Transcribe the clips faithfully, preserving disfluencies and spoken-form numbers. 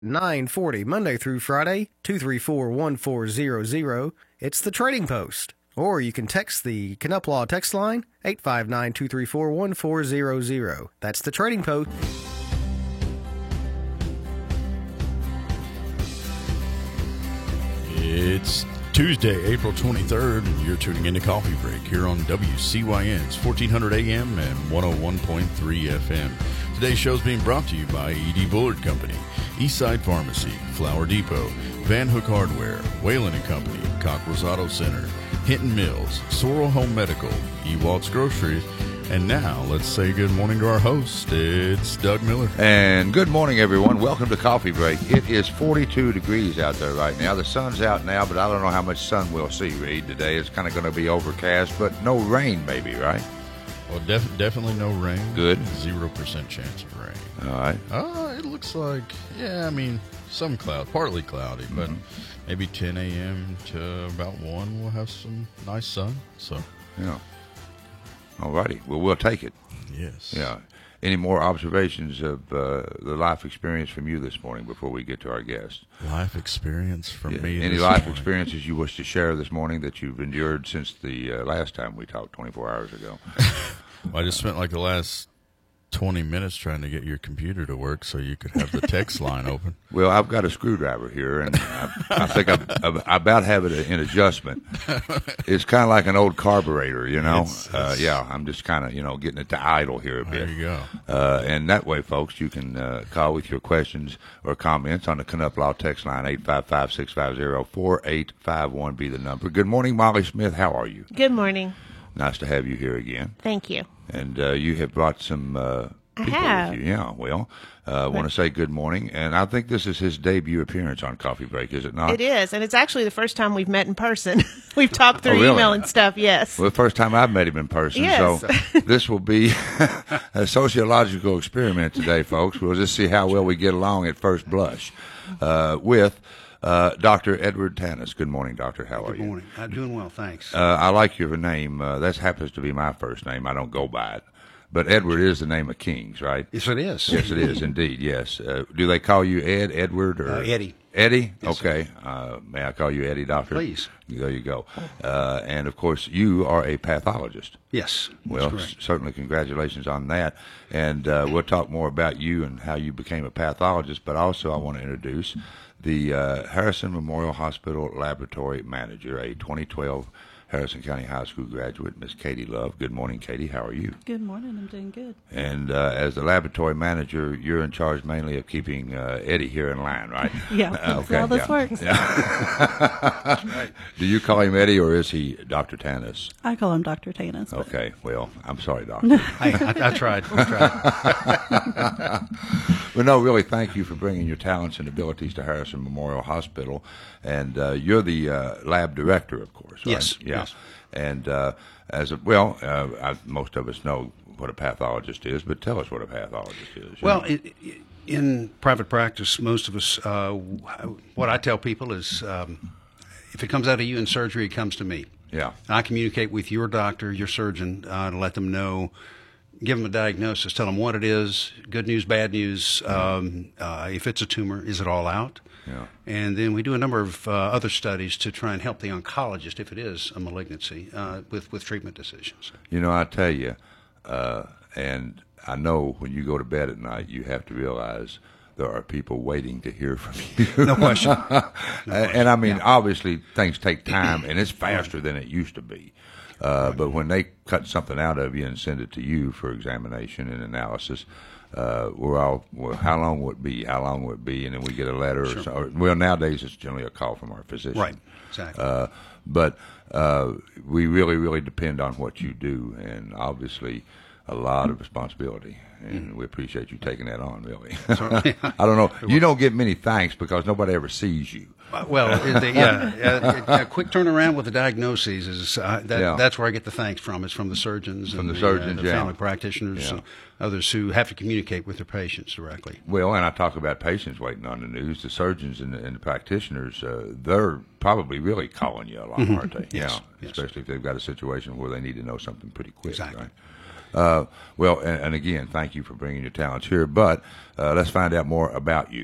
nine forty Monday through Friday, two three four, one four zero zero. It's the Trading Post. Or you can text the Canup Law text line, eight five nine, two three four, one four zero zero. That's the Trading Post. It's Tuesday, April twenty-third, and you're tuning into Coffee Break here on W C Y N's fourteen hundred A M and one oh one point three F M. Today's show is being brought to you by E D. Bullard Company, Eastside Pharmacy, Flower Depot, Van Hook Hardware, Whalen and Company, Cockrell's Auto Center, Hinton Mills, Sorrel Home Medical, Ewalt's Groceries, and now let's say good morning to our host. It's Doug Miller. And good morning, everyone. Welcome to Coffee Break. It is forty-two degrees out there right now. The sun's out now, but I don't know how much sun we'll see, Reed, today. It's kind of going to be overcast, but no rain, maybe, right? Well, def- definitely no rain. Good. Zero percent chance of rain. All right. Uh, it looks like, yeah, I mean, some cloud, partly cloudy, but mm-hmm. maybe ten a.m. to about one we'll have some nice sun. So, yeah. All righty. Well, we'll take it. Yes. Yeah. Any more observations of uh, the life experience from you this morning before we get to our guest? Life experience from yeah. me Any this life morning. experiences you wish to share this morning that you've endured since the uh, last time we talked twenty-four hours ago? Well, I just spent like the last twenty minutes trying to get your computer to work so you could have the text line open. Well, I've got a screwdriver here, and I, I think I, I, I about have it in adjustment. It's kind of like an old carburetor, you know? It's, it's, uh, yeah, I'm just kind of, you know, getting it to idle here a bit. There you go. Uh, and that way, folks, you can uh, call with your questions or comments on the Canup Law text line, eight five five, six five zero, four eight five one be the number. Good morning, Molly Smith. How are you? Good morning. Nice to have you here again. Thank you. And uh, you have brought some uh, people I have. with you. Yeah, well, I uh, want to say good morning. And I think this is his debut appearance on Coffee Break, is it not? It is, and it's actually the first time we've met in person. We've talked through oh, really? email and stuff, yes. Well, the first time I've met him in person. Yes. So this will be a sociological experiment today, folks. We'll just see how well we get along at first blush uh, with Uh, Doctor Edward Tanis. Good morning, Doctor. How are you? Good morning. I'm doing well, thanks. Uh, I like your name. Uh, that happens to be my first name. I don't go by it. But Edward is the name of kings, right? Yes, it is. Yes, it is, indeed, yes. Uh, do they call you Ed, Edward, or uh, Eddie? Eddie? Yes, okay. Uh, may I call you Eddie, Doctor? Please. There you go. Uh, and, of course, you are a pathologist. Yes, Well, c- certainly congratulations on that. And uh, we'll talk more about you and how you became a pathologist. But also I want to introduce the uh, Harrison Memorial Hospital Laboratory Manager, a twenty twelve Harrison County High School graduate, Miss Katie Love. Good morning, Katie. How are you? Good morning. I'm doing good. And uh, as the laboratory manager, you're in charge mainly of keeping uh, Eddie here in line, right? Yeah, that's okay, how this yeah. works. Yeah. Do you call him Eddie, or is he Doctor Tanis? I call him Doctor Tanis. but- Okay, well, I'm sorry, Doctor. I, I, I tried. I tried. Well, no, really, thank you for bringing your talents and abilities to Harrison Memorial Hospital. And uh, you're the uh, lab director, of course, right? Yes, Yeah. yes. And uh, as a, well, uh, I, most of us know what a pathologist is, but tell us what a pathologist is. you Well, know. it, it, in private practice, most of us, uh, what I tell people is um, if it comes out of you in surgery, it comes to me. Yeah. And I communicate with your doctor, your surgeon, uh, to let them know, give them a diagnosis, tell them what it is, good news, bad news. Um, uh, if it's a tumor, is it all out? Yeah. And then we do a number of uh, other studies to try and help the oncologist, if it is a malignancy, uh, with, with treatment decisions. You know, I tell you, uh, and I know when you go to bed at night, you have to realize there are people waiting to hear from you. No question. No and, and I mean, yeah. Obviously, things take time, and it's faster than it used to be. Uh, but when they cut something out of you and send it to you for examination and analysis, uh, we're all, well, how long will it be? How long will it be? And then we get a letter. Sure. Or so, or, well, nowadays it's generally a call from our physician. Right, exactly. Uh, but uh, we really, really depend on what you do, and obviously a lot of responsibility. And we appreciate you taking that on, really. I don't know. You don't get many thanks because nobody ever sees you. Uh, well, it, the, yeah, a, a quick turnaround with the diagnoses is uh, that, Yeah. that's where I get the thanks from. It's from the surgeons From and the surgeons, uh, the yeah. family practitioners, Yeah. and others who have to communicate with their patients directly. Well, and I talk about patients waiting on the news. The surgeons and the, and the practitioners, uh, they're probably really calling you a lot, Mm-hmm. aren't they? Yes, Yeah, yes. especially if they've got a situation where they need to know something pretty quick. Exactly. Right? Uh, well, and, and again, thank you for bringing your talents here. But uh, let's find out more about you.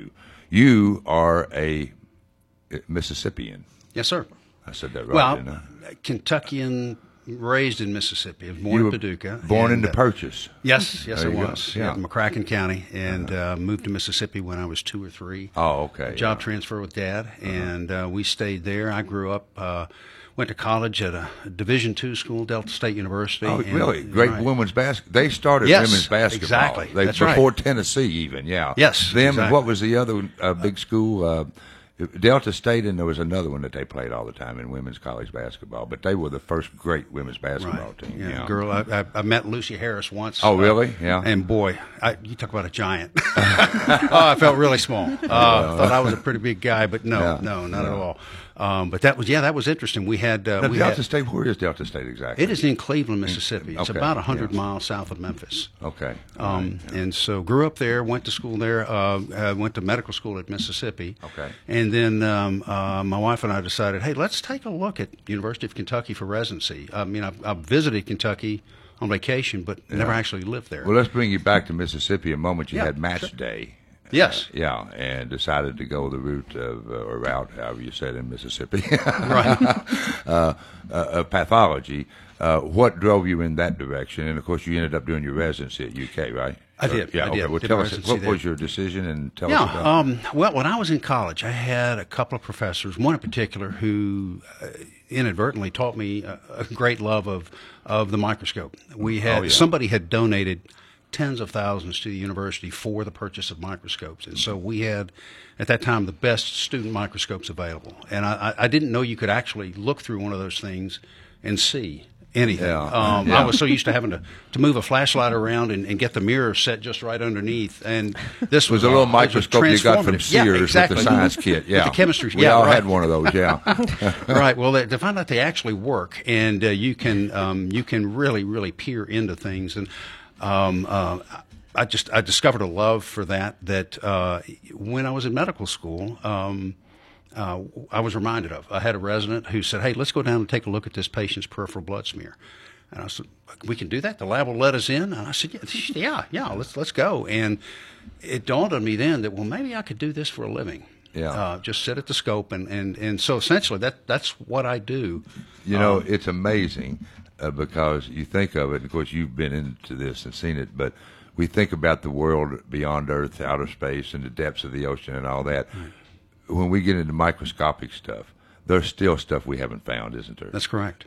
you are a Mississippian. Yes, sir. I said that right, well, didn't I? Kentuckian, raised in Mississippi. I was born You in were Paducah. born and, into uh, Purchase. Yes, yes, There I you go. was. Yeah. Yeah, McCracken County, and uh, moved to Mississippi when I was two or three. Oh, okay. Job yeah. transfer with Dad, and uh, we stayed there. I grew up, uh, went to college at a Division two school, Delta State University. Oh, and- really? Great right. women's basketball. They started Yes, women's basketball. exactly. They, That's right. before Tennessee, even. Yeah. Yes, Them. And exactly. what was the other uh, big school? Uh, Delta State, and there was another one that they played all the time in women's college basketball. But they were the first great women's basketball Right. team. Yeah, Yeah. girl. I, I, I met Lucy Harris once. Oh, uh, really? Yeah. And boy, I, you talk about a giant. oh, I felt really small. Uh, thought I was a pretty big guy, but no, Yeah. no, not Yeah. at all. Um, but that was yeah, that was interesting. We had uh, Now, we Delta had, State. Where is Delta State exactly? It is in Cleveland, Mississippi. It's Okay, about a hundred yeah. miles south of Memphis. Okay. Um, Right, yeah. And so grew up there, went to school there, uh, uh, went to medical school at Mississippi. Okay. And then um, uh, my wife and I decided, hey, let's take a look at University of Kentucky for residency. I mean, I've, I've visited Kentucky on vacation, but never actually lived there. Well, let's bring you back to Mississippi a moment. You Yeah, had match sure. day. Yes. Yeah, and decided to go the route of, uh, or route, however you said, in Mississippi. Right. uh, uh, uh, pathology. Uh, what drove you in that direction? And of course, you ended up doing your residency at U K, right? I did, Yeah. I okay. did. Well, Did tell my us residency what there. was your decision, and tell Yeah. us about. Um, well, when I was in college, I had a couple of professors, one in particular who uh, inadvertently taught me a, a great love of, of the microscope. We had Oh, yeah. somebody had donated tens of thousands to the university for the purchase of microscopes, and so we had at that time the best student microscopes available. And I, I didn't know you could actually look through one of those things and see anything. Yeah. Um, Yeah. I was so used to having to, to move a flashlight around and, and get the mirror set just right underneath. And this It was was a little uh, it was microscope you got from transformative. Yeah, Sears exactly. with the science kit. Yeah, With the chemistry. We yeah, all right. had one of those. Yeah. right. Well, they, to find out they actually work, and uh, you can um, you can really really peer into things. And um, uh, I just I discovered a love for that. That uh, when I was in medical school. Um, Uh, I was reminded of. I had a resident who said, "Hey, let's go down and take a look at this patient's peripheral blood smear." And I said, "We can do that. The lab will let us in." And I said, "Yeah, yeah, yeah. Let's let's go." And it dawned on me then that well, maybe I could do this for a living. Yeah. Uh, just sit at the scope, and, and, and so essentially that that's what I do. You know, Um, it's amazing uh, because you think of it. Of course, you've been into this and seen it, but we think about the world beyond Earth, outer space, and the depths of the ocean, and all that. Right. When we get into microscopic stuff, there's still stuff we haven't found, isn't there? That's correct.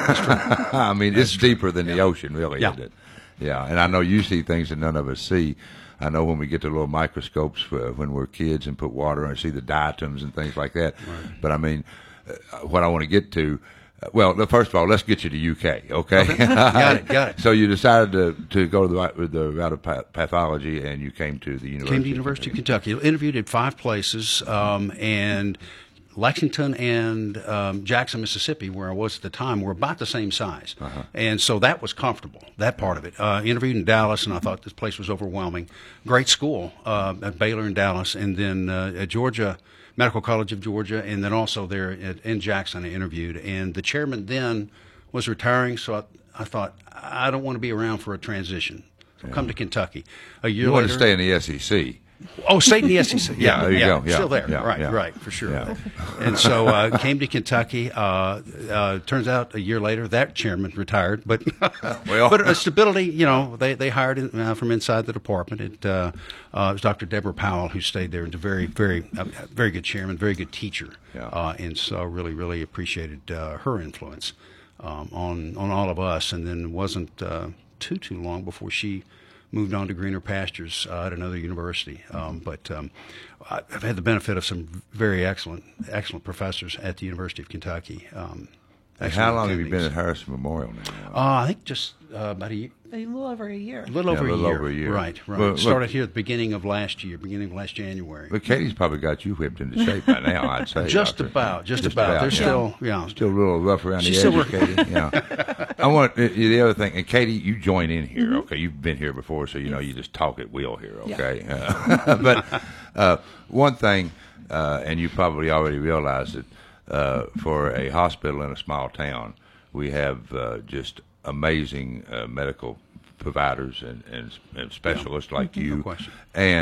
I mean, it's deeper than the ocean, really, Yeah. isn't it? Yeah, and I know you see things that none of us see. I know when we get to little microscopes uh, when we're kids and put water and see the diatoms and things like that. Right. But I mean, uh, what I want to get to, uh, well, first of all, let's get you to U K, okay? okay. Got it, got it. So you decided to, to go to the, right- the route of pa- pathology, and you came to the University. Came to University of Kentucky. Interviewed at five places, um, and Lexington and um, Jackson, Mississippi, where I was at the time, were about the same size. Uh-huh. And so that was comfortable, that part of it. Uh, interviewed in Dallas, and I thought this place was overwhelming. Great school uh, at Baylor in Dallas, and then uh, at Georgia, Medical College of Georgia, and then also there at, in Jackson I interviewed. And the chairman then was retiring, so I, I thought, I don't want to be around for a transition. So Yeah. come to Kentucky. A year You want later, to stay in the S E C. Oh, state in the S E C. Yeah, Yeah, there you yeah, go. Yeah, still there. yeah, right, yeah. right, for sure. Yeah. And so uh, came to Kentucky. Uh, uh, turns out a year later that chairman retired, but Well. but uh, stability. You know, they they hired in, uh, from inside the department. It, uh, uh, it was Doctor Deborah Powell who stayed there, and a very very uh, very good chairman, very good teacher. Yeah. Uh, and so I really really appreciated uh, her influence um, on on all of us. And then it wasn't uh, too too long before she moved on to greener pastures uh, at another university. Um, but um, I've had the benefit of some very excellent, excellent professors at the University of Kentucky. Um, And how excellent long have you been attendings. at Harrison Memorial now? Uh, I think just uh, about a year. A little over a year. A little, Yeah, over, a a little year. over a year. Right, right. Well, look- Started here at the beginning of last year, beginning of last January. But Katie's probably got you whipped into shape by now, I'd say. Just Doctor. about, just, Just about. about, They're yeah. still, yeah. Still a little rough around She's the still edges, Katie. Yeah. I want uh, the other thing, and Katie, you join in here, okay? You've been here before, so you know you just talk at will here, okay? Uh, but uh, one thing, uh, and you probably already realized it, uh, for a hospital in a small town, we have uh, just amazing uh, medical providers and, and, and specialists like No you, question. and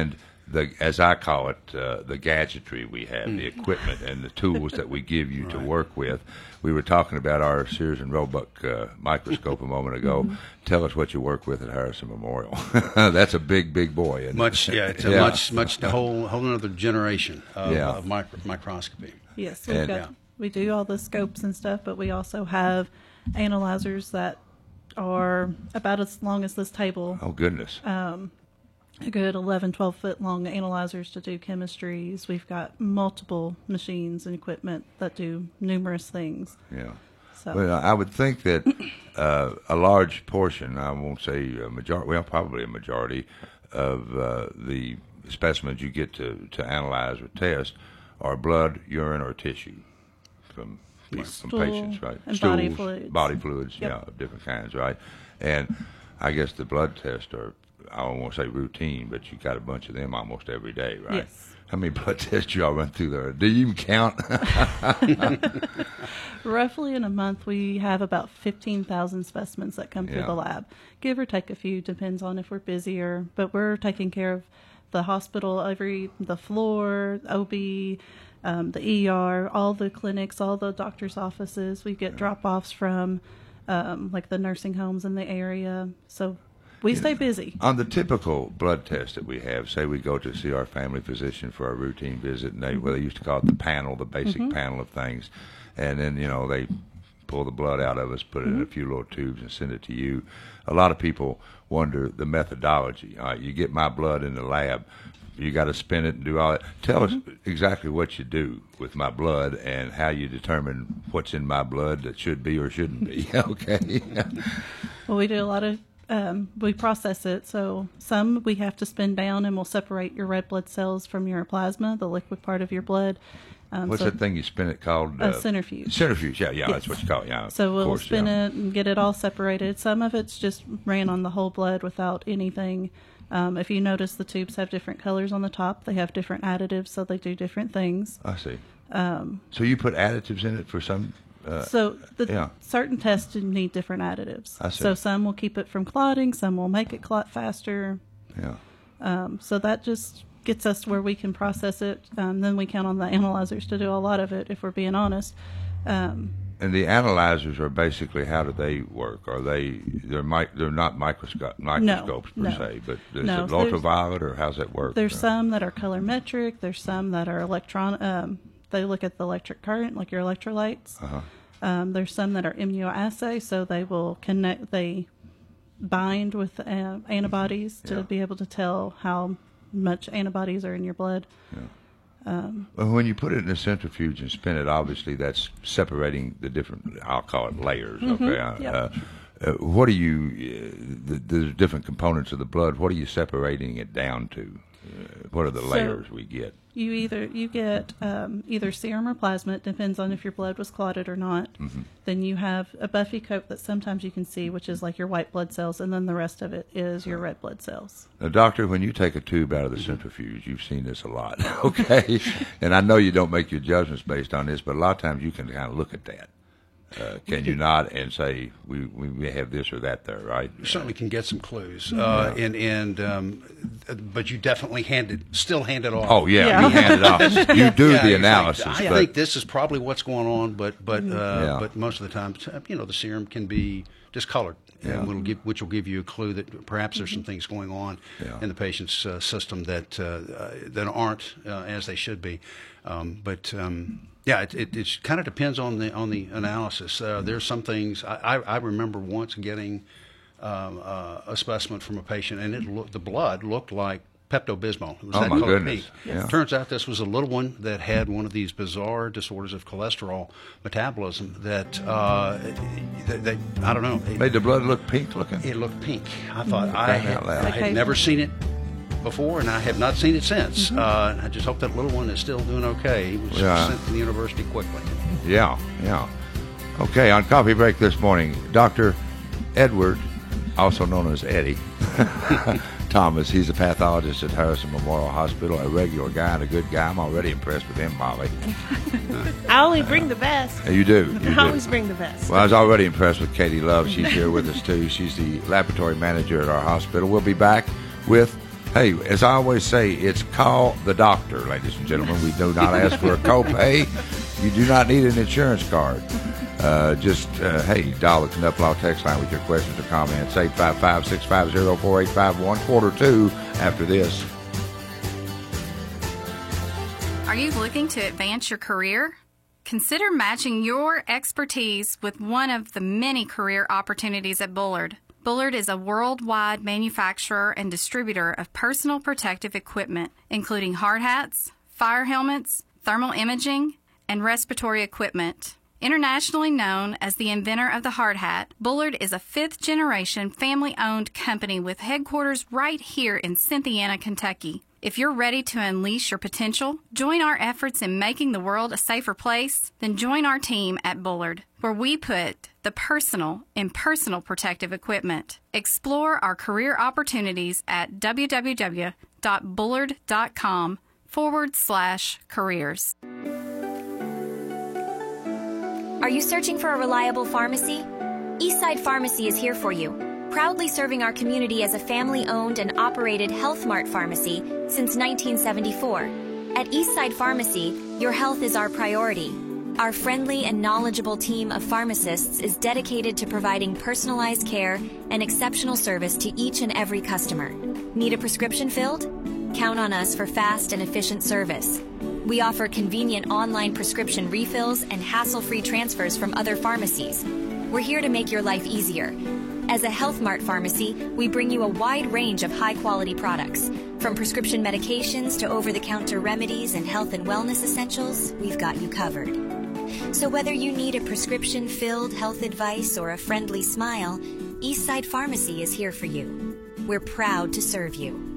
the, as I call it, uh, the gadgetry we have, Mm. the equipment and the tools that we give you right. to work with. We were talking about our Sears and Roebuck uh, microscope a moment ago. Mm-hmm. Tell us what you work with at Harrison Memorial. That's a big, big boy. Isn't much, it? yeah, it's a yeah. much, much a whole, whole another generation of, yeah. of micro, microscopy. Yes, we've and, got, yeah. we do all the scopes and stuff, but we also have analyzers that are about as long as this table. Oh, goodness. Um, a good eleven, twelve foot long analyzers to do chemistries. We've got multiple machines and equipment that do numerous things. Yeah. So. Well, I would think that uh, a large portion, I won't say a majority, well, probably a majority of uh, the specimens you get to, to analyze or test are blood, urine, or tissue from, from Stool patients, right? And Stools, body fluids. Body fluids, yep. yeah, of different kinds, right? And I guess the blood tests are, I don't want to say routine, but you got a bunch of them almost every day, right? Yes. How many blood tests do y'all run through there? Do you even count? Roughly in a month, we have about fifteen thousand specimens that come through Yeah. the lab. Give or take a few, depends on if we're busier. But we're taking care of the hospital, every the floor, O B, um, the E R, all the clinics, all the doctor's offices. We get drop-offs from um, like the nursing homes in the area. So we You stay know, busy. On the typical blood test that we have, say we go to see our family physician for a routine visit, and they, well, they used to call it the panel, the basic Mm-hmm. panel of things, and then, you know, they pull the blood out of us, put it Mm-hmm. in a few little tubes, and send it to you. A lot of people wonder the methodology. All right, you get my blood in the lab, you got to spin it and do all that. Tell Mm-hmm. us exactly what you do with my blood and how you determine what's in my blood that should be or shouldn't be. Okay. Well, we do a lot of, um, we process it. So some we have to spin down and we'll separate your red blood cells from your plasma, the liquid part of your blood. Um, What's so that thing you spin it called? A centrifuge. Centrifuge, yeah, yeah, Yes. that's what you call it. Yeah, So of we'll course, spin yeah. it and get it all separated. Some of it's just ran on the whole blood without anything. Um, if you notice, the tubes have different colors on the top. They have different additives, so they do different things. I see. Um, So you put additives in it for some? Uh, so the yeah. certain tests need different additives. I see. So some will keep it from clotting, some will make it clot faster. yeah. Um, so that just gets us where we can process it. Um, then we count on the analyzers to do a lot of it, if we're being honest. Um, And the analyzers are basically, how do they work? Are they they're mi- they're not microscope microscopes per no. se, but is No, it so there's- ultraviolet or how's that work? There's Uh, some that are colorimetric. There's some that are electron. Um, they look at the electric current, like your electrolytes. Uh-huh. Um, there's some that are immunoassay, so they will connect. They bind with uh, antibodies to Yeah. be able to tell how much antibodies are in your blood. Well, when you put it in a centrifuge and spin it, obviously that's separating the different, I'll call it layers, okay? Uh, Yep. uh, uh, what are you, uh, the, the different components of the blood, what are you separating it down to? Uh, what are the So- layers we get? You either you get um, either serum or plasma. It depends on if your blood was clotted or not. Mm-hmm. Then you have a buffy coat that sometimes you can see, which is like your white blood cells, and then the rest of it is your red blood cells. Now, doctor, when you take a tube out of the centrifuge, you've seen this a lot, okay? And I know you don't make your judgments based on this, but a lot of times you can kind of look at that. Uh, can you not and say we we may have this or that there, right? You certainly can get some clues, uh, and and um, but you definitely hand it, still hand it off. Oh yeah, Yeah. you hand it off. You do Yeah, the it's like, analysis. I but think this is probably what's going on, but but uh, Yeah. but most of the time, you know, the serum can be discolored, Yeah. and will give, which will give you a clue that perhaps there's some things going on Yeah. in the patient's uh, system that uh, uh, that aren't uh, as they should be. Um, but um, yeah, it, it, it kind of depends on the on the analysis. Uh, there's some things I, I, I remember once getting um, uh, a specimen from a patient, and it looked, the blood looked like Pepto-Bismol. It was Oh, that my color goodness. pink. Yeah. Turns out this was a little one that had one of these bizarre disorders of cholesterol metabolism that, uh, that, that I don't know. It, made the blood look pink looking. it looked pink. I thought I Crying had, out loud. I had Okay. never seen it before, and I have not seen it since. Uh, I just hope that little one is still doing okay. He was Yeah. sent to the university quickly. Yeah, yeah. Okay, on coffee break this morning, Doctor Edward, also known as Eddie Thomas. He's a pathologist at Harrison Memorial Hospital, a regular guy and a good guy. I'm already impressed with him, Molly. I only bring the best. You do. You I do. always bring the best. Well, I was already impressed with Katie Love. She's here with us, too. She's the laboratory manager at our hospital. We'll be back with Hey, as I always say, it's call the doctor, ladies and gentlemen. We do not ask for a copay. You do not need an insurance card. Uh, just, uh, hey, dial the Knupp Law text line with your questions or comments. eight five five, six five zero, four eight five one, quarter two after this. Are you looking to advance your career? Consider matching your expertise with one of the many career opportunities at Bullard. Bullard is a worldwide manufacturer and distributor of personal protective equipment, including hard hats, fire helmets, thermal imaging, and respiratory equipment. Internationally known as the inventor of the hard hat, Bullard is a fifth-generation family-owned company with headquarters right here in Cynthiana, Kentucky. If you're ready to unleash your potential, join our efforts in making the world a safer place, then join our team at Bullard, where we put the personal in personal protective equipment. Explore our career opportunities at www.bullard.com forward slash careers. Are you searching for a reliable pharmacy? Eastside Pharmacy is here for you, proudly serving our community as a family-owned and operated Health Mart pharmacy since nineteen seventy-four. At Eastside Pharmacy, your health is our priority. Our friendly and knowledgeable team of pharmacists is dedicated to providing personalized care and exceptional service to each and every customer. Need a prescription filled? Count on us for fast and efficient service. We offer convenient online prescription refills and hassle-free transfers from other pharmacies. We're here to make your life easier. As a Health Mart pharmacy, we bring you a wide range of high-quality products. From prescription medications to over-the-counter remedies and health and wellness essentials, we've got you covered. So whether you need a prescription-filled health advice or a friendly smile, Eastside Pharmacy is here for you. We're proud to serve you.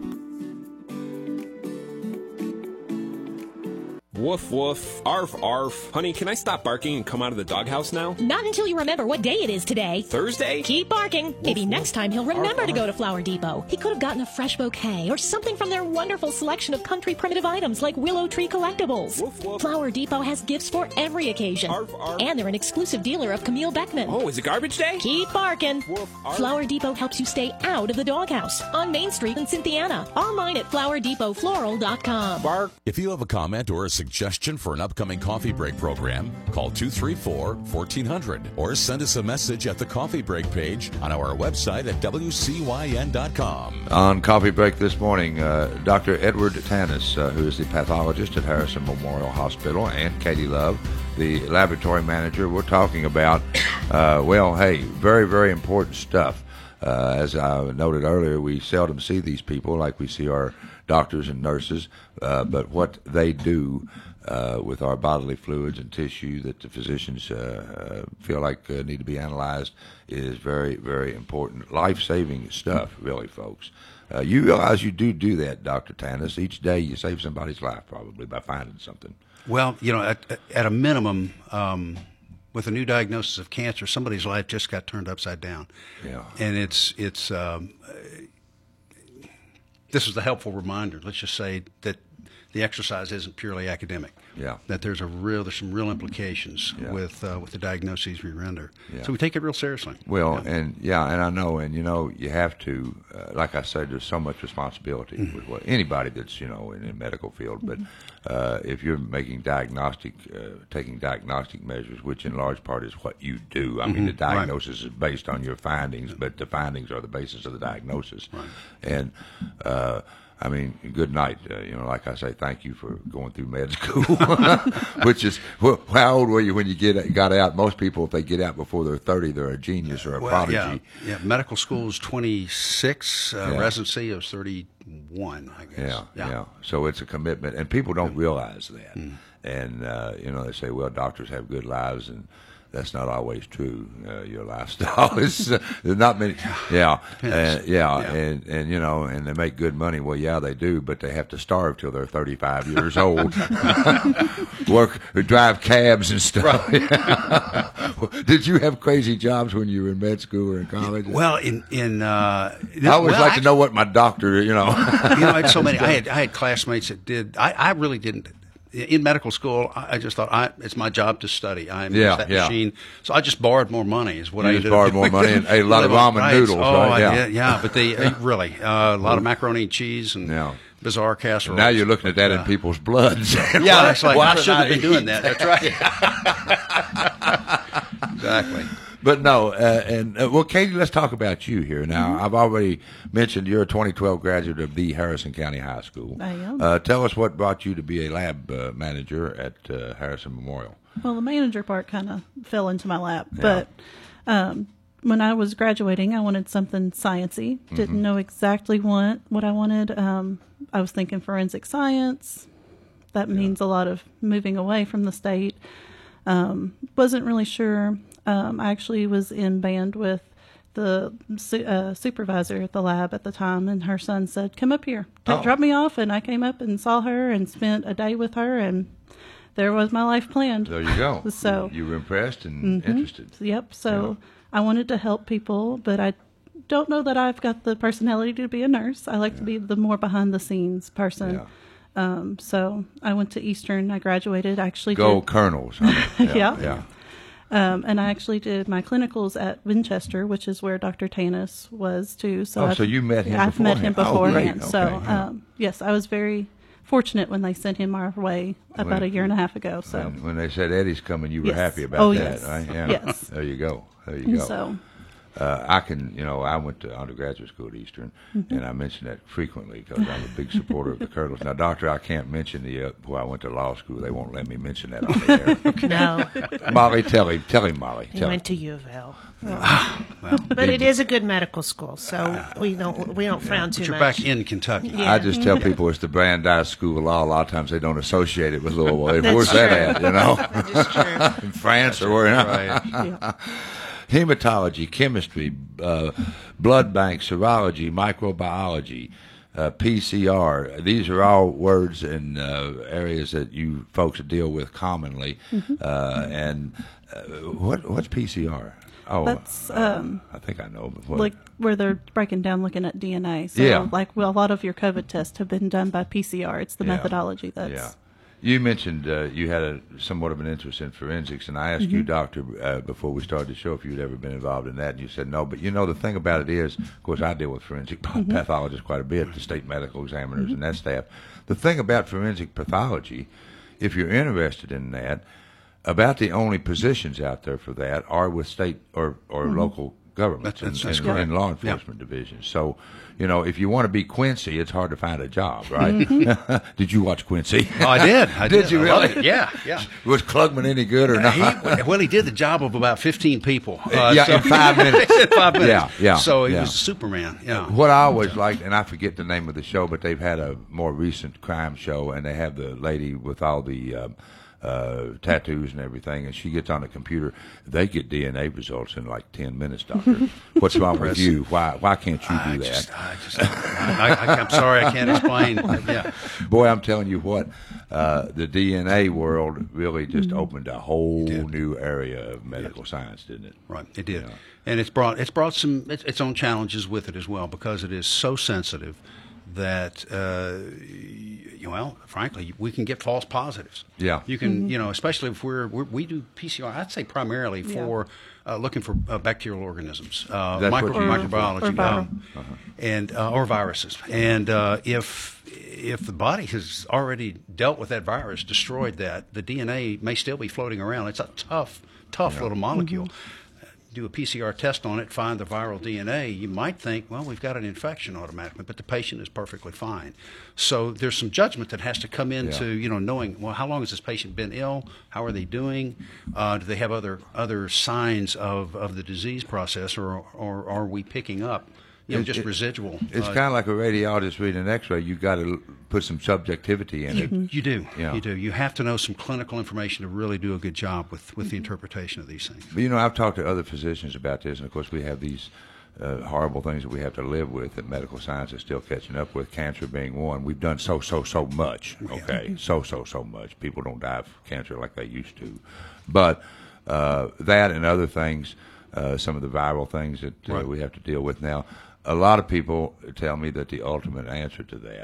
Woof, woof. Arf, arf. Honey, can I stop barking and come out of the doghouse now? Not until you remember what day it is today. Thursday? Keep barking. Woof, Maybe woof. next time he'll remember Arf, to go arf. to Flower Depot. He could have gotten a fresh bouquet or something from their wonderful selection of country primitive items like Willow Tree Collectibles. Woof, woof. Flower Depot has gifts for every occasion. Arf, arf. And they're an exclusive dealer of Camille Beckman. Oh, is it garbage day? Keep barking. Woof, arf. Flower Depot helps you stay out of the doghouse on Main Street in Cynthiana. Online at flower depot floral dot com. Bark. If you have a comment or a suggestion for an upcoming Coffee Break program, call two three four, one four zero zero or send us a message at the Coffee Break page on our website at W C Y N dot com. On Coffee Break this morning, uh, Doctor Edward Tanis, uh, who is the pathologist at Harrison Memorial Hospital, and Katie Love, the laboratory manager. We're talking about, uh, well, hey, very, very important stuff. Uh, as I noted earlier, we seldom see these people like we see our doctors and nurses, uh, but what they do uh, with our bodily fluids and tissue that the physicians uh, uh, feel like uh, need to be analyzed is very, very important. Life-saving stuff, really, folks. Uh, you realize you do do that, Doctor Tanis. Each day you save somebody's life, probably, by finding something. Well, you know, at, at a minimum, um, with a new diagnosis of cancer, somebody's life just got turned upside down. Yeah. And it's, it's um, this is the helpful reminder. Let's just say that the exercise isn't purely academic. Yeah. That there's a real, there's some real implications Yeah. with uh, with the diagnoses we render. Yeah. So we take it real seriously. Well, Yeah. and yeah, and I know, and you know, you have to, uh, like I said, there's so much responsibility Mm-hmm. with what anybody that's, you know, in the medical field. But uh, if you're making diagnostic, uh, taking diagnostic measures, which in large part is what you do. I mean, the Mhm. Right. diagnosis is based on your findings, but the findings are the basis of the diagnosis. Right. And uh, I mean, good night. Uh, you know, like I say, thank you for going through med school, which is, well, how old were you when you get got out? Most people, if they get out before they're thirty, they're a genius or a Well, prodigy. yeah, yeah. Medical school is twenty-six. Uh, Yeah. Residency is thirty-one, I guess. Yeah, yeah, So it's a commitment, and people don't realize that. Mm. And uh, you know, they say, well, doctors have good lives, and that's not always true. Uh, your lifestyle is uh, there's not many. Yeah, Depends. uh, yeah, Yeah. and and you know, and they make good money. Well, yeah, they do, but they have to starve till they're thirty-five years old. Work, drive cabs and stuff. Did you have crazy jobs when you were in med school or in college? Well, in in uh, I always well, like actually, to know what my doctor, you know. you know, I had so many. I had I had classmates that did. I, I really didn't in medical school, I I just thought I, it's my job to study. I'm Yeah, that yeah. machine. So I just borrowed more money. Is what You I just ended borrowed up more doing. money and ate a lot of Live on- ramen right. noodles, Oh, right? I Yeah. did, yeah. But they uh, really uh, a lot of macaroni and cheese and Yeah. bizarre casserole. Now you're looking at that in people's bloods. Yeah, it's like Why I did shouldn't have been eat doing that. that? That's right. Exactly. But no, uh, and uh, well, Katie, let's talk about you here. Now, Mm-hmm. I've already mentioned you're a twenty twelve graduate of the Harrison County High School. I am. Uh, tell us what brought you to be a lab uh, manager at uh, Harrison Memorial. Well, the manager part kind of fell into my lap, but um, when I was graduating, I wanted something sciencey. Didn't Mhm. know exactly what what I wanted. Um, I was thinking forensic science. That means a lot of moving away from the state. Um, wasn't really sure. Um, I actually was in band with the su- uh, supervisor at the lab at the time, and her son said, "Come up here, Take, Oh. drop me off." And I came up and saw her and spent a day with her, and there was my life planned. There you go. So you were impressed and Mhm. interested. Yep. So I wanted to help people, but I don't know that I've got the personality to be a nurse. I like to be the more behind the scenes person. Um, so I went to Eastern. I graduated. I actually Go did, Colonels. I mean, yeah. yeah. Um, and I actually did my clinicals at Winchester, which is where Doctor Tanis was too. So Oh, I've- so you met him I've met him beforehand. Oh, great. beforehand. So Okay, yeah. um, yes, I was very fortunate when they sent him our way about When- a year and a half ago. So When, when they said Eddie's coming, you were Yes. happy about Oh, that, yes. right? Yeah. Yes. There you go. There you go. So- Uh, I can, you know, I went to undergraduate school at Eastern, Mhm. and I mention that frequently because I'm a big supporter of the Colonels. Now, Doctor, I can't mention the uh, where I went to law school. They won't let me mention that on the air. No. Molly, tell him, tell him, Molly. He Tell went him. to U of L. Well, But it is a good medical school, so we don't we don't frown too But you're much. back in Kentucky. Yeah. I just tell people it's the Brandeis School of Law. A lot of times they don't associate it with Louisville. That's Where's that true. at? You know, That is true. in France or where? Right. Yeah. Hematology, chemistry, uh, blood bank, serology, microbiology, uh, P C R. These are all words and uh, areas that you folks deal with commonly. Mhm. Uh, and uh, what what's P C R? Oh, That's, uh, um, I think I know. But what? like where they're breaking down looking at D N A. So Yeah. like well, a lot of your COVID tests have been done by P C R. It's the Yeah. methodology that's Yeah. You mentioned uh, you had a somewhat of an interest in forensics, and I asked you, Mhm. Doctor, uh, before we started the show if you'd ever been involved in that, and you said no. But you know, the thing about it is, of course, I deal with forensic Mhm. pathologists quite a bit, the state medical examiners Mhm. and that staff. The thing about forensic pathology, if you're interested in that, about the only positions out there for that are with state or, or Mhm. local governments That's- and, that's and, correct. and law Yeah. enforcement divisions. So, you know, if you want to be Quincy, it's hard to find a job, right? Mhm. Did you watch Quincy? Oh, I did. I did. did. you I really? loved it. Yeah, yeah. Was Klugman any good or not? He, well, he did the job of about fifteen people. Uh, yeah, so- in five minutes. in five minutes. Yeah, yeah. So he yeah. was Superman. Yeah. What I always liked, and I forget the name of the show, but they've had a more recent crime show, and they have the lady with all the um, uh, tattoos and everything, and she gets on the computer. They get D N A results in like ten minutes, Doctor. What's wrong with you? Why why can't you do I that? just, I just, I, I, I'm sorry, I can't explain. Yeah. Boy, I'm telling you what, uh, the D N A world really just opened a whole new area of medical science, didn't it? Right, it did, and it's brought it's brought some its, its own challenges with it as well because it is so sensitive that uh, you, well, frankly, we can get false positives. Yeah, you can, Mhm. you know, especially if we're, we're we do P C R. I'd say primarily Yeah. for uh, looking for uh, bacterial organisms, uh, That's micro, what you use for- microbiology, or viral. um, and uh, or viruses. And uh, if if the body has already dealt with that virus, destroyed that, the D N A may still be floating around. It's a tough, tough little molecule. Do a P C R test on it, find the viral D N A, you might think, well, we've got an infection automatically, but the patient is perfectly fine. So there's some judgment that has to come into, Yeah. you know, knowing, well, how long has this patient been ill? How are they doing? Uh, do they have other other signs of, of the disease process, or, or are we picking up, you know, It- just it- residual? It's uh, kind of like a radiologist reading an X-ray. You got to put some subjectivity in it. You, you do. Yeah. You do. You have to know some clinical information to really do a good job with, with the interpretation of these things. But, you know, I've talked to other physicians about this, and of course we have these uh, horrible things that we have to live with that medical science is still catching up with, cancer being one. We've done so, so, so much, okay? So, so, so much. People don't die of cancer like they used to. But uh, that and other things, uh, some of the viral things that uh, Right. we have to deal with now, a lot of people tell me that the ultimate answer to that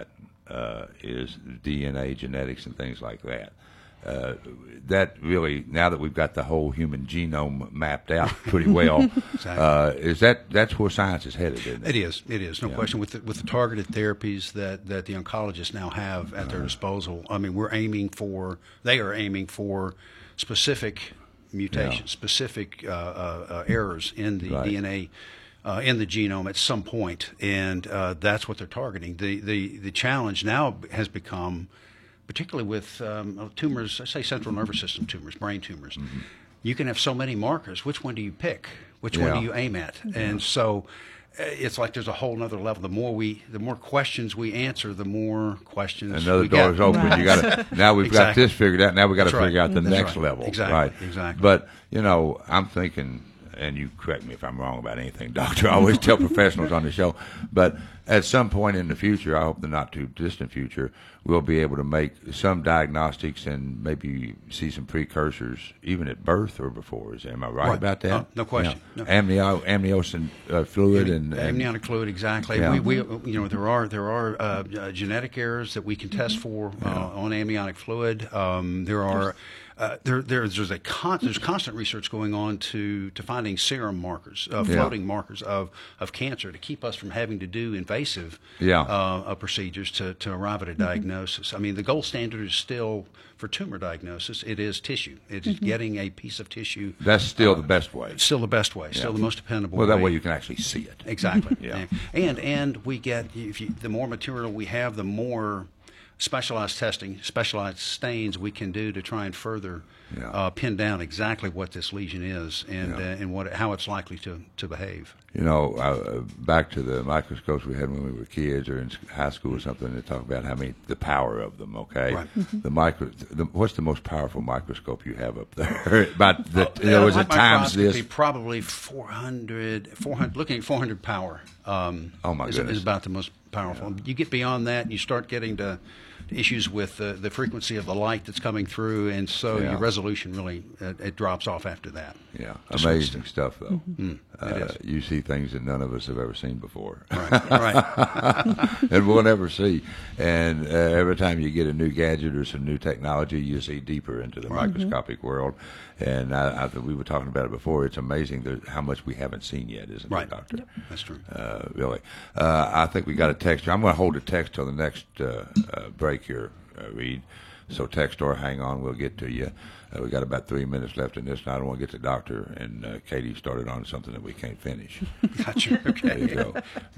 uh, is D N A, genetics, and things like that. Uh, that really, now that we've got the whole human genome mapped out pretty well, exactly. uh, is that that's where science is headed, isn't it? It is. It is. No yeah. question. With the, with the targeted therapies that, that the oncologists now have at uh-huh. their disposal, I mean, we're aiming for, they are aiming for specific mutations, yeah. specific uh, uh, uh, errors in the right. D N A. Uh, in the genome at some point, and uh, that's what they're targeting. The, the the challenge now has become, particularly with um, tumors, I say central nervous system tumors, brain tumors, mm-hmm. you can have so many markers. Which one do you pick? Which yeah. one do you aim at? Mm-hmm. And so uh, it's like there's a whole other level. The more we, the more questions we answer, the more questions another we door get. is open. Right. You got to now we've exactly. got this figured out. Now we got to figure right. out the That's next right. level. Exactly. Right. Exactly. But you know, I'm thinking. And you correct me if I'm wrong about anything, Doctor. I always tell professionals on the show. But at some point in the future, I hope the not too distant future, we'll be able to make some diagnostics and maybe see some precursors even at birth or before. Is am I right, right. about that? No, no question. Yeah. No. Amnio, amniotic uh, fluid and, and amniotic fluid, exactly. Yeah. We, we, you know, there are there are uh, uh, genetic errors that we can test for uh, yeah. on amniotic fluid. Um, there are. Uh, there, there's, there's a con- there's constant research going on to, to finding serum markers, uh, floating yeah. markers of, of cancer to keep us from having to do invasive yeah. uh, uh, procedures to, to arrive at a diagnosis. Mm-hmm. I mean, the gold standard is still, for tumor diagnosis, it is tissue. It is mm-hmm. getting a piece of tissue. That's still uh, the best way. It's still the best way, yeah. still the most dependable well, way. Well, that way you can actually see it. Exactly. yeah. And, and we get, if you, the more material we have, the more specialized testing, specialized stains we can do to try and further yeah. uh, pin down exactly what this lesion is and yeah. uh, and what how it's likely to, to behave. You know, uh, back to the microscopes we had when we were kids or in high school or something, they talk about how many the power of them. Okay, right. mm-hmm. the micro. The, what's the most powerful microscope you have up there? About the, oh, you know, uh, was it times this? Probably four hundred, four hundred, looking at four hundred power. Um, oh my is, goodness, is about the most powerful. Yeah. You get beyond that, and you start getting to issues with uh, the frequency of the light that's coming through, and so yeah. your resolution really uh, it drops off after that. Yeah, amazing stuff though. Mm-hmm. Uh, it is. You see things that none of us have ever seen before, right? right. And we'll never see. And uh, every time you get a new gadget or some new technology, you see deeper into the right. microscopic mm-hmm. world. And I, I, we were talking about it before. It's amazing how much we haven't seen yet, isn't right. it, Doctor? Yep. That's true. Uh, really. Uh, I think we got a text. I'm going to hold the text till the next uh, uh, break here, uh, Reed. So text or hang on, we'll get to you. Uh, we got about three minutes left in this, and I don't want to get to the doctor. And uh, Katie started on something that we can't finish. Gotcha. Okay. There you go.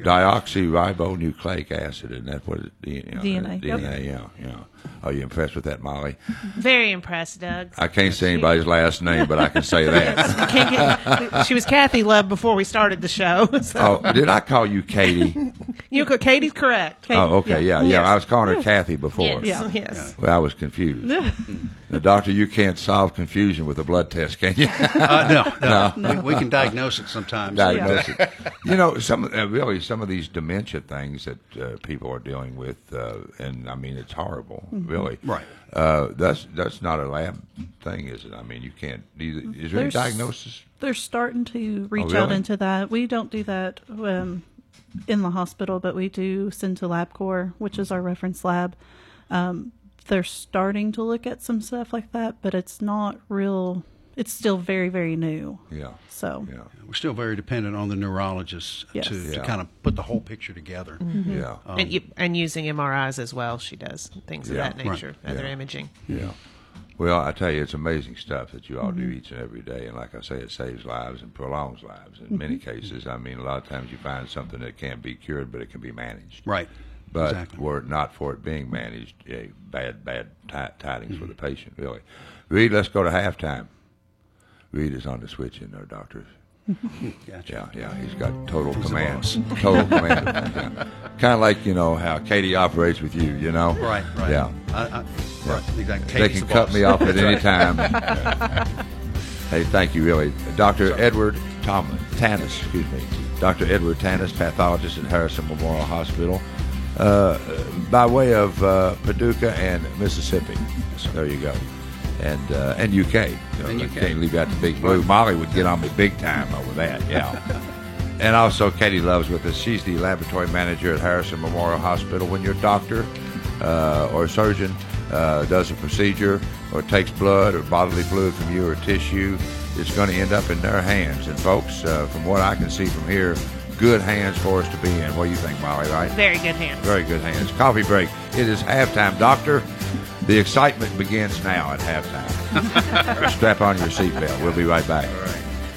Deoxyribonucleic acid, isn't that what it is? You know, D N A. D N A, yep. yeah, yeah. Are you impressed with that, Molly? Very impressed, Doug. I can't say anybody's last name, but I can say that. Can't get, she was Kathy Love before we started the show. So. Oh, did I call you Katie? You Katie's correct. Katie, oh, okay, yeah, yeah. Yes. I was calling her Kathy before. Yes, yeah. yes. Well, I was confused. Now, doctor, you can't solve confusion with a blood test, can you? uh, no, no. no. We, we can diagnose it sometimes. Diagnose yeah. it. You know, some uh, really some of these dementia things that uh, people are dealing with, uh, and I mean, it's horrible, mm-hmm. really. Right. Uh, that's that's not a lab thing, is it? I mean, you can't. Is there There's, any diagnosis? They're starting to reach oh, really? out into that. We don't do that um, in the hospital, but we do send to LabCorp, which is our reference lab. Um, they're starting to look at some stuff like that, but it's not real. It's still very, very new. Yeah. So yeah. We're still very dependent on the neurologists yes. to, yeah. to kind of put the whole picture together. Mm-hmm. Yeah. Um, and, you, and using M R Is as well, she does things yeah. of that nature, right. other yeah. imaging. Yeah. Well, I tell you, it's amazing stuff that you all mm-hmm. do each and every day. And like I say, it saves lives and prolongs lives. In mm-hmm. many cases, I mean, a lot of times you find something that can't be cured, but it can be managed. Right. But exactly. were it not for it being managed, yeah, bad, bad t- tidings mm-hmm. for the patient, really. Reed, let's go to halftime. Reed is on the switch in there, doctors. Gotcha. Yeah, yeah, he's got total He's command. Total command. Yeah. Kind of like, you know, how Katie operates with you, you know? Right, right. Yeah. I, I, yeah. Right, exactly. They Katie's can the cut boss. me off at any right. time. Hey, thank you, really. Doctor Edward Tom, Tanis, excuse me. Doctor Edward Tanis, pathologist at Harrison Memorial Hospital, uh, by way of uh, Paducah and Mississippi. So there you go. And uh, and U K. You know, and U K. Can't leave out the big blue. Molly would get on me big time over that, yeah. And also Katie Love's with us. She's the laboratory manager at Harrison Memorial Hospital. When your doctor uh, or a surgeon uh, does a procedure or takes blood or bodily fluid from you or tissue, it's going to end up in their hands. And folks, uh, from what I can see from here, good hands for us to be in. What do you think, Molly, right? Very good hands. Very good hands. Coffee break. It is halftime. Doctor, the excitement begins now at halftime. Strap on your seatbelt. We'll be right back. All right.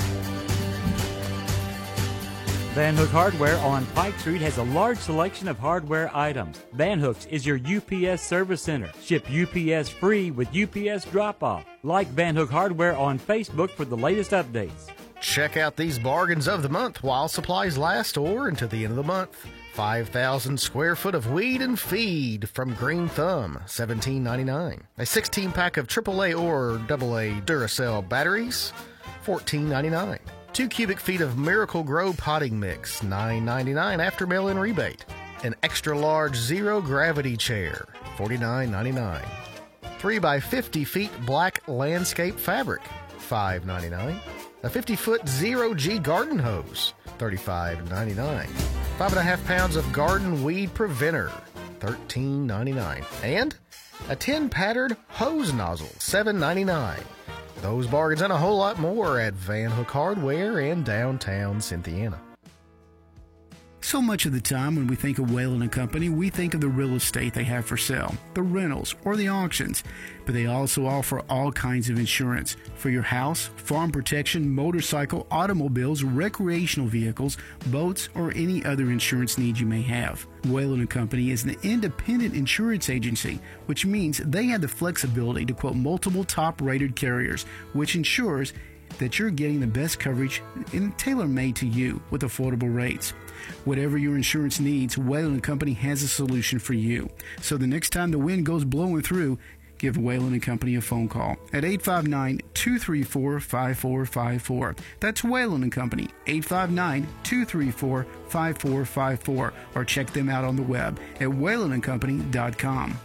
Van Hook Hardware on Pike Street has a large selection of hardware items. Van Hook's is your U P S service center. Ship U P S free with U P S drop-off. Like Van Hook Hardware on Facebook for the latest updates. Check out these bargains of the month while supplies last or until the end of the month. five thousand square foot of weed and feed from Green Thumb, seventeen ninety-nine. A sixteen pack of triple A or double A Duracell batteries, fourteen ninety-nine. Two cubic feet of Miracle Grow potting mix, nine ninety-nine after mail-in rebate. An extra large zero gravity chair, forty-nine ninety-nine. three by fifty feet black landscape fabric, five ninety-nine. A fifty foot zero G garden hose, thirty-five ninety-nine. Five and a half pounds of garden weed preventer, thirteen ninety-nine. And a ten patterned hose nozzle, seven ninety-nine. Those bargains and a whole lot more at Van Hook Hardware in downtown Cynthiana. So much of the time when we think of Whalen and Company, we think of the real estate they have for sale, the rentals, or the auctions. But they also offer all kinds of insurance for your house, farm protection, motorcycle, automobiles, recreational vehicles, boats, or any other insurance needs you may have. Whalen and Company is an independent insurance agency, which means they have the flexibility to quote multiple top-rated carriers, which ensures that you're getting the best coverage and tailor-made to you with affordable rates. Whatever your insurance needs, Whalen and Company has a solution for you. So the next time the wind goes blowing through, give Whalen and Company a phone call at eight five nine, two three four, five four five four. That's Whalen and Company, eight five nine, two three four, five four five four, or check them out on the web at whalen and company dot com.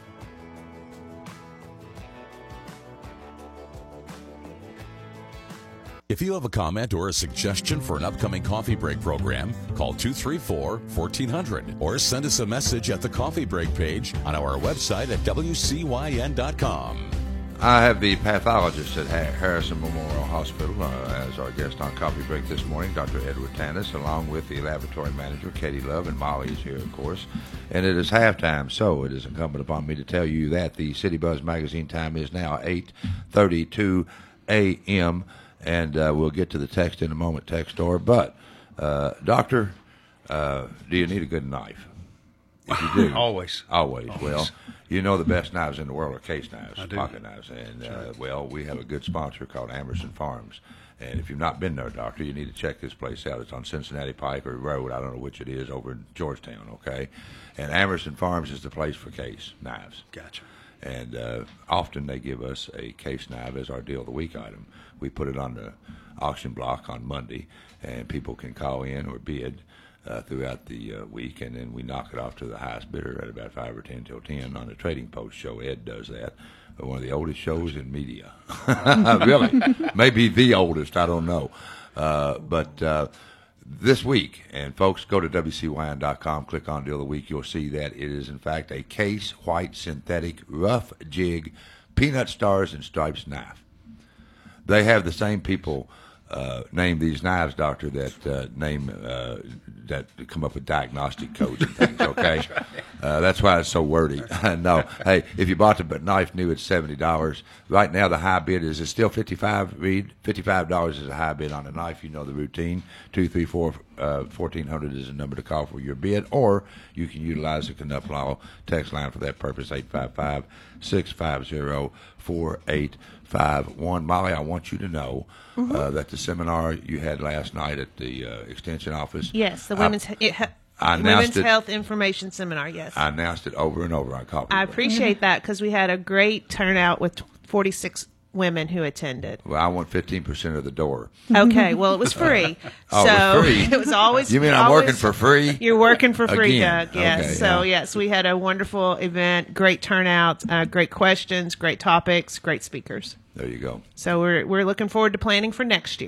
If you have a comment or a suggestion for an upcoming coffee break program, call two three four, one four zero zero or send us a message at the coffee break page on our website at W C Y N dot com. I have the pathologist at Harrison Memorial Hospital uh, as our guest on Coffee Break this morning, Doctor Edward Tanis, along with the laboratory manager, Katie Love, and Molly is here, of course. And it is halftime, so it is incumbent upon me to tell you that the City Buzz magazine time is now eight thirty-two a.m., and uh, we'll get to the text in a moment, text store. But, uh, Doctor, uh, do you need a good knife? If you do. Always. Always. Always. Well, you know the best knives in the world are case knives, I do. pocket knives. And, uh, Sure. well, we have a good sponsor called Amerson Farms. And if you've not been there, Doctor, you need to check this place out. It's on Cincinnati Pike or Road. I don't know which it is, over in Georgetown, okay? And Amerson Farms is the place for case knives. Gotcha. And uh, often they give us a case knife as our deal of the week item. We put it on the auction block on Monday, and people can call in or bid uh, throughout the uh, week, and then we knock it off to the highest bidder at about five or ten till ten on the Trading Post show. Ed does that. One of the oldest shows in media. Really. Maybe the oldest, I don't know. Uh, but uh, this week, and folks, go to W C Y N dot com, click on Deal of the Week. You'll see that it is, in fact, a case white synthetic rough jig peanut stars and stripes knife. They have the same people uh, name these knives, Doctor, that uh, name uh, that come up with diagnostic codes and things. Okay, that's, right. uh, that's why it's so wordy. No, hey, if you bought the knife new, it's seventy dollars. Right now, the high bid is it's still fifty-five. Read fifty-five dollars is a high bid on a knife. You know the routine. Two three four uh, fourteen hundred is the number to call for your bid, or you can utilize the Knupp Law text line for that purpose. Eight five five six five zero four eight five one. Molly, I want you to know mm-hmm. uh, that the seminar you had last night at the uh, extension office. Yes, the women's I, it ha- I women's it, health information seminar. Yes, I announced it over and over on Coffee I Break. appreciate that because we had a great turnout with forty-six women who attended. Well, I want fifteen percent of the door. Okay, well, it was free. Oh, so it was free? It was always. You mean I'm always, working for free? You're working for free, Again. Doug. Yes. Okay, so, yeah. yes, we had a wonderful event, great turnout, uh, great questions, great topics, great speakers. There you go. So we're we're looking forward to planning for next year.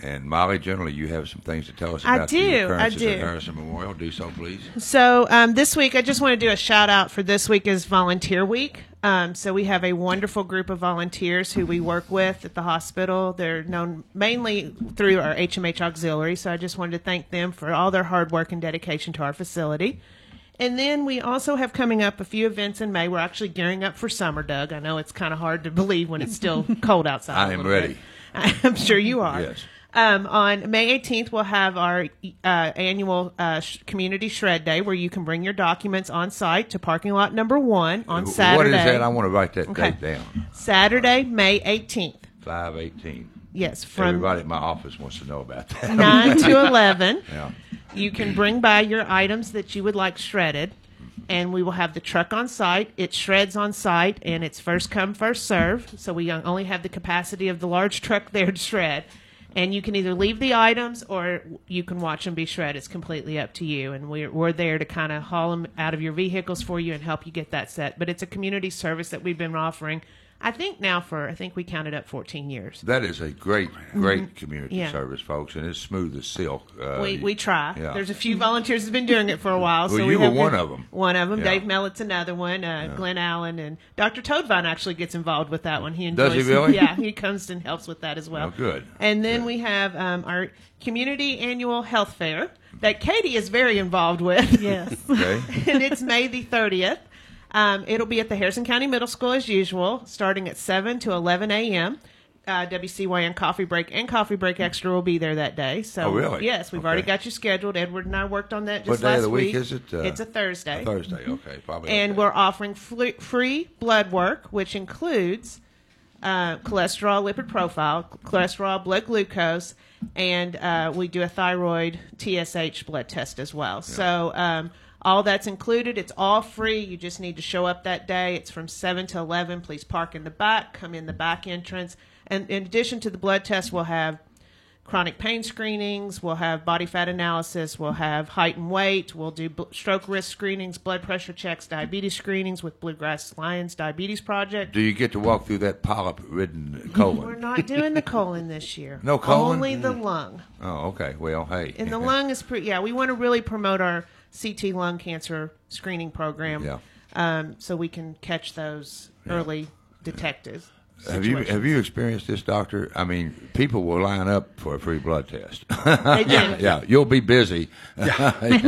And Molly, generally, you have some things to tell us I about do, the I occurrences do. at Harrison Memorial. Do so, please. So um, this week, I just want to do a shout out for this week is Volunteer Week. Um, so we have a wonderful group of volunteers who we work with at the hospital. They're known mainly through our H M H Auxiliary. So I just wanted to thank them for all their hard work and dedication to our facility. And then we also have coming up a few events in May. We're actually gearing up for summer, Doug. I know it's kind of hard to believe when it's still cold outside. I am ready. I'm sure you are. Yes. Um, on May eighteenth, we'll have our uh, annual uh, sh- Community Shred Day, where you can bring your documents on site to parking lot number one on Saturday. What is that? I want to write that Okay. date down. Saturday, May eighteenth. five eighteen. Yes, from Everybody at my office wants to know about that. nine to eleven. Yeah. You can bring by your items that you would like shredded, and we will have the truck on site. It shreds on site, and it's first come, first served. So we only have the capacity of the large truck there to shred. And you can either leave the items or you can watch them be shredded. It's completely up to you. And we're, we're there to kind of haul them out of your vehicles for you and help you get that set. But it's a community service that we've been offering, I think now for, I think we counted up fourteen years. That is a great, great Mhm. community Yeah. service, folks, and it's smooth as silk. Uh, we we try. yeah. There's a few volunteers who've been doing it for a while. Well, so you we were have one good- of 'em. One of them. Yeah. Dave Mellett's another one. Uh, Yeah. Glenn Allen and Doctor Toadvine actually gets involved with that one. He Does enjoys. he really? Yeah, he comes and helps with that as well. Oh, good. And then we have um, our community annual health fair that Katie is very involved with. Yes. Okay. And it's May the thirtieth. Um, it'll be at the Harrison County Middle School as usual, starting at seven to eleven a.m. Uh, W C Y N Coffee Break and Coffee Break Extra will be there that day. So Oh, really? Yes, we've Okay. already got you scheduled. Edward and I worked on that just What day last of the week is it? Uh, it's a Thursday. A Thursday, okay. Probably. And okay. we're offering fl- free blood work, which includes uh, cholesterol, lipid profile, cholesterol, blood glucose, and uh, we do a thyroid T S H blood test as well. So um, all that's included. It's all free. You just need to show up that day. It's from seven to eleven. Please park in the back. Come in the back entrance. And in addition to the blood test, we'll have chronic pain screenings, we'll have body fat analysis, we'll have height and weight, we'll do bl- stroke risk screenings, blood pressure checks, diabetes screenings with Bluegrass Lions Diabetes Project. Do you get to walk through that polyp-ridden colon? We're not doing the colon this year. No colon? Only the lung. Oh, okay. Well, hey. And the lung is pretty, yeah, we want to really promote our C T lung cancer screening program. Yeah. Um, so we can catch those early detectives. Have you have you experienced this, doctor? I mean, people will line up for a free blood test. They do. yeah, yeah, you'll be busy. Yeah.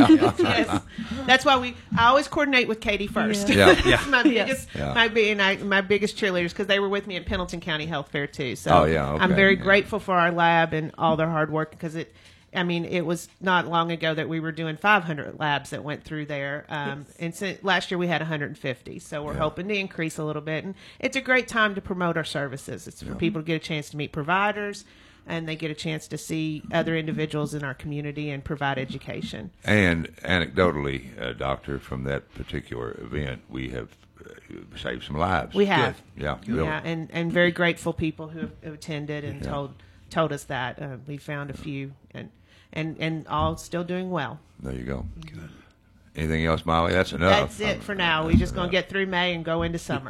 Yes. That's why we. I always coordinate with Katie first. Yeah. Yeah. That's my biggest, Yeah. my big, and I, my biggest cheerleaders because they were with me at Pendleton County Health Fair too. So Oh, yeah, okay. I'm very Yeah. grateful for our lab and all their hard work because it. I mean, it was not long ago that we were doing five hundred labs that went through there. Um, Yes. And so last year we had one hundred fifty. So we're Yeah. hoping to increase a little bit. And it's a great time to promote our services. It's for people to get a chance to meet providers and they get a chance to see other individuals in our community and provide education. And anecdotally, uh, doctor, from that particular event, we have uh, saved some lives. We have. Good. Yeah, really. Yeah, and, and very grateful people who have, who attended and Yeah. told told us that. Uh, we found a few and, and, and all still doing well. There you go. Good. Anything else, Molly? That's enough. That's it for now. We're just going to get through May and go into summer.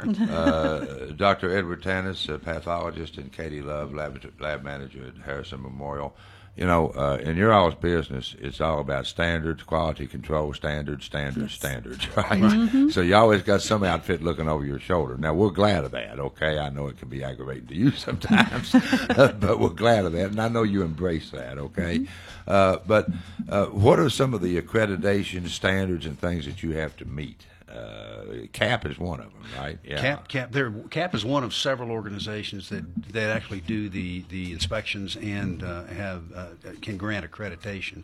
uh, Doctor Edward Tanis, a pathologist, and Katie Love, lab, lab manager at Harrison Memorial. You know, uh, in your all's business, it's all about standards, quality control standards, standards, Yes. standards, right? Mhm. So you always got some outfit looking over your shoulder. Now, we're glad of that, okay? I know it can be aggravating to you sometimes, but we're glad of that, and I know you embrace that, okay? Mm-hmm. Uh, but uh, what are some of the accreditation standards and things that you have to meet? Uh, CAP is one of them, right? Yeah. CAP, CAP, there, CAP is one of several organizations that, that actually do the, the inspections and uh, have uh, can grant accreditation.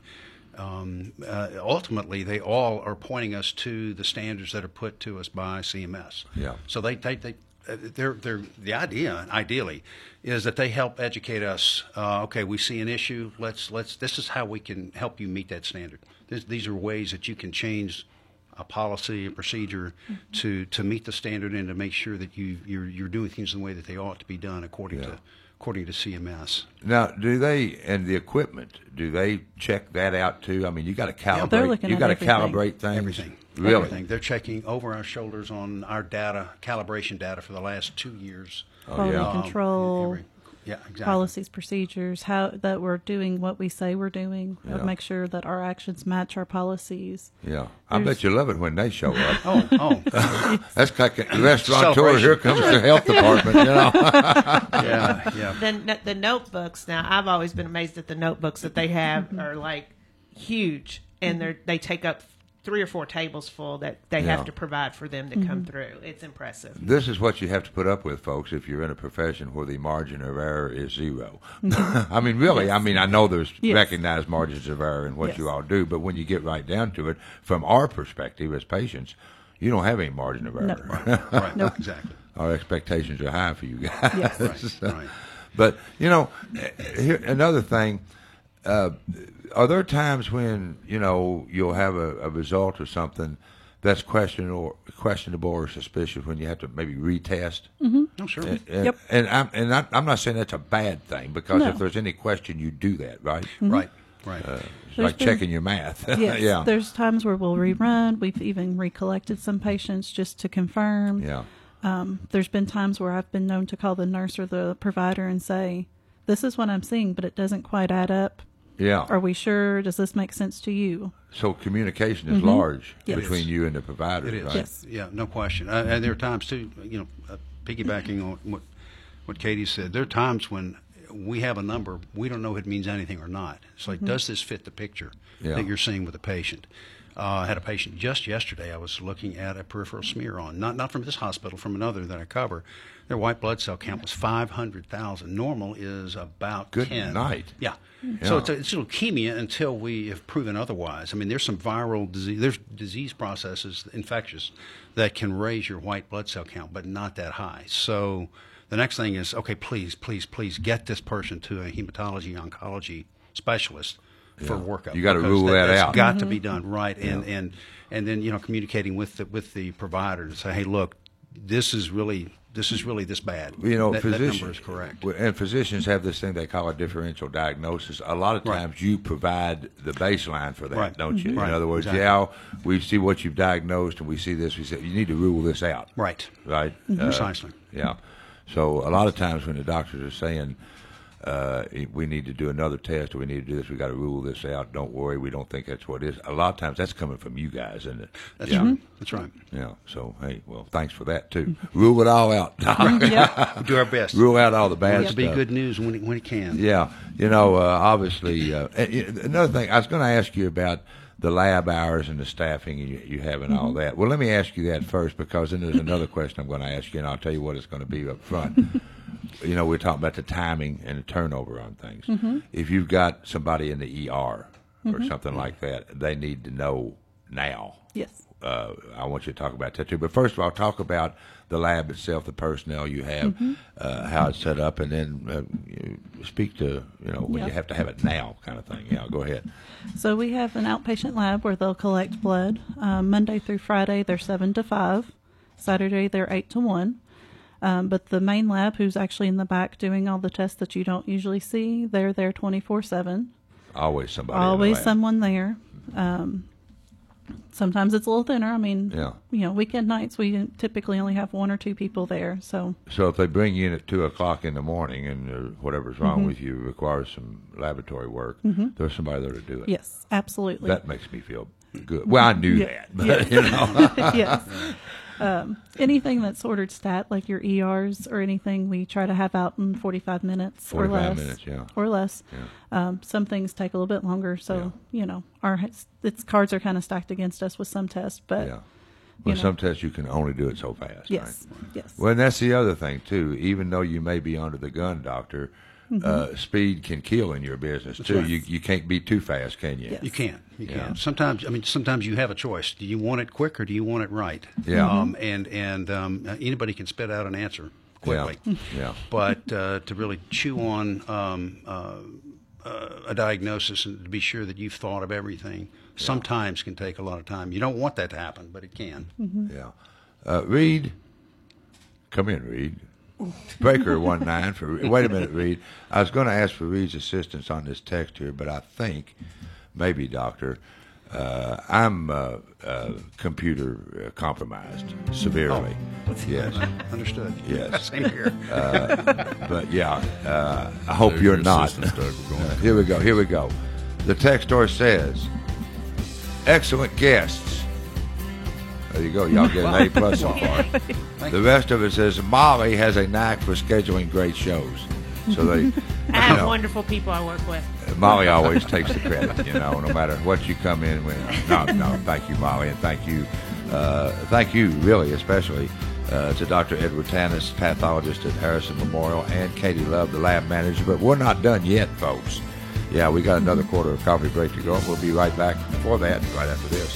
Um, uh, ultimately, they all are pointing us to the standards that are put to us by C M S. Yeah. So they, they, they uh, they're, they're, the idea, ideally, is that they help educate us. Uh, okay, we see an issue. Let's let's. This is how we can help you meet that standard. This, these are ways that you can change a policy, a procedure to, to meet the standard and to make sure that you you're, you're doing things in the way that they ought to be done according Yeah. to according to C M S. Now, do they and the equipment? Do they check that out too? I mean, you got to Yeah, they're calibrate. looking You at got to everything. calibrate things. Everything. Really? Everything. They're checking over our shoulders on our data, calibration data for the last two years. Oh, Quality yeah. control. every- Yeah, exactly. policies, procedures, how that we're doing what we say we're doing. Yeah. Make sure that our actions match our policies. Yeah, I There's- bet you love it when they show up. Oh, oh. That's like a restaurateur. Celebration. Here comes the health department, you know. Yeah, yeah. The, the notebooks, now, I've always been amazed at the notebooks that they have are like huge, and they're they take up three or four tables full that they Yeah. have to provide for them to come through. It's impressive. This is what you have to put up with, folks, if you're in a profession where the margin of error is zero. I mean, really, I mean, I know there's Yes. recognized margins of error in what Yes. you all do, but when you get right down to it, from our perspective as patients, you don't have any margin of error. No. Right, Nope. exactly. Our expectations are high for you guys. Yes. Right, right. But, you know, here, another thing, uh, are there times when, you know, you'll have a, a result or something that's questionable, questionable or suspicious when you have to maybe retest? Mm-hmm. Oh, sure. And, and, Yep. and, I'm, and I, I'm not saying that's a bad thing, because No. if there's any question, you do that, right? Right, right. Uh, it's There's like been- checking your math. Yes, yeah. there's times where we'll rerun. We've even recollected some patients just to confirm. Yeah. Um, there's been times where I've been known to call the nurse or the provider and say, "This is what I'm seeing, but it doesn't quite add up. Yeah. Are we sure? Does this make sense to you?" So communication is Mhm. large Yes. between you and the provider, It is. right? Yes. Yeah, no question. Uh, and there are times too, you know, uh, piggybacking on what what Katie said. There are times when we have a number, we don't know if it means anything or not. It's like, does this fit the picture Yeah. that you're seeing with the patient? Uh, I had a patient just yesterday. I was looking at a peripheral smear on, not not from this hospital, from another that I cover. Their white blood cell count was five hundred thousand. Normal is about Good ten. night. Yeah. Yeah. So it's, a, it's leukemia until we have proven otherwise. I mean, there's some viral disease, there's disease processes, infectious, that can raise your white blood cell count, but not that high. So the next thing is, okay, please, please, please get this person to a hematology oncology specialist for Yeah. workup. You gotta because rule that that's out. got to be done right, and and and then you know communicating with the with the provider to say, hey, look, this is really this is really this bad. You know, that, that physicians, number is correct. and physicians have this thing they call a differential diagnosis. A lot of Right. times you provide the baseline for that, Right. don't you? Right. In other words, Exactly. yeah, we see what you've diagnosed and we see this, we say, you need to rule this out. Right. Right? Precisely. Uh, yeah. So a lot of times when the doctors are saying, uh, we need to do another test or we need to do this, we got to rule this out, don't worry, we don't think that's what it is. A lot of times that's coming from you guys, isn't it? That's yeah. right. That's right. Yeah. So, hey, well, thanks for that, too. Rule it all out, Doc. We do our best. Rule out all the bad Want it to be stuff. good news when it, when it can. Yeah, you know, uh, obviously, uh, and, you know, another thing, I was going to ask you about the lab hours and the staffing you, you have and all that. Well, let me ask you that first, because then there's another question I'm going to ask you, and I'll tell you what it's going to be up front. You know, we're talking about the timing and the turnover on things. Mm-hmm. If you've got somebody in the E R or something like that, they need to know now. Yes. Uh, I want you to talk about that too. But first of all, talk about the lab itself, the personnel you have, Mm-hmm. uh, how it's set up, and then uh, you speak to, you know, when Yeah. you have to have it now kind of thing. Yeah, go ahead. So we have an outpatient lab where they'll collect blood. Um, Monday through Friday, they're seven to five. Saturday, they're eight to one. Um, but the main lab, who's actually in the back doing all the tests that you don't usually see, they're there twenty-four seven. Always somebody. in the Always lab. someone there. Um, sometimes it's a little thinner. I mean, Yeah. you know, weekend nights we typically only have one or two people there. So So if they bring you in at two o'clock in the morning and uh, whatever's wrong Mm-hmm. with you requires some laboratory work, there's somebody there to do it. yes, absolutely. That makes me feel good. Well, I knew Yeah. that, but Yes. you know. yes. Um, anything that's ordered stat, like your E Rs or anything, we try to have out in forty-five minutes or forty-five less. minutes, yeah. Or less. Yeah. Um, some things take a little bit longer, so you know, our its cards are kind of stacked against us with some tests, but Yeah. Well, know. some tests you can only do it so fast. yes, Right? yes, Well, and that's the other thing too. Even though you may be under the gun, doctor, uh, speed can kill in your business too. right. You you can't be too fast, can you? Yes. You can't. You Yeah. can't. Sometimes, I mean, sometimes you have a choice. Do you want it quick or do you want it right? Yeah. Um, and and um, anybody can spit out an answer quickly. Yeah. Yeah. But uh, to really chew on um, uh, uh, a diagnosis and to be sure that you've thought of everything sometimes can take a lot of time. You don't want that to happen, but it can. Yeah. Uh, Reed, come in, Reed. Breaker one nine for. Wait a minute, Reed. I was going to ask for Reed's assistance on this text here, but I think maybe, Doctor, uh, I'm uh, uh, computer uh, compromised severely. Oh. Yes. Understood. Yes. Same here. Uh, but yeah, uh, I hope There's you're your not. assistant, Doug. We're going. Uh, here we go. Here we go. The texter says, "Excellent guests." There you go. Y'all get an A plus so far. The rest of it says Molly has a knack for scheduling great shows. So they, I have you know, wonderful people I work with. Molly always takes the credit, you know, no matter what you come in with. No, no, thank you, Molly, and thank you, uh, thank you, really, especially uh, to Doctor Edward Tanis, pathologist at Harrison Memorial, and Katie Love, the lab manager. But we're not done yet, folks. Yeah, we got another quarter of coffee break to go. We'll be right back before that, right after this.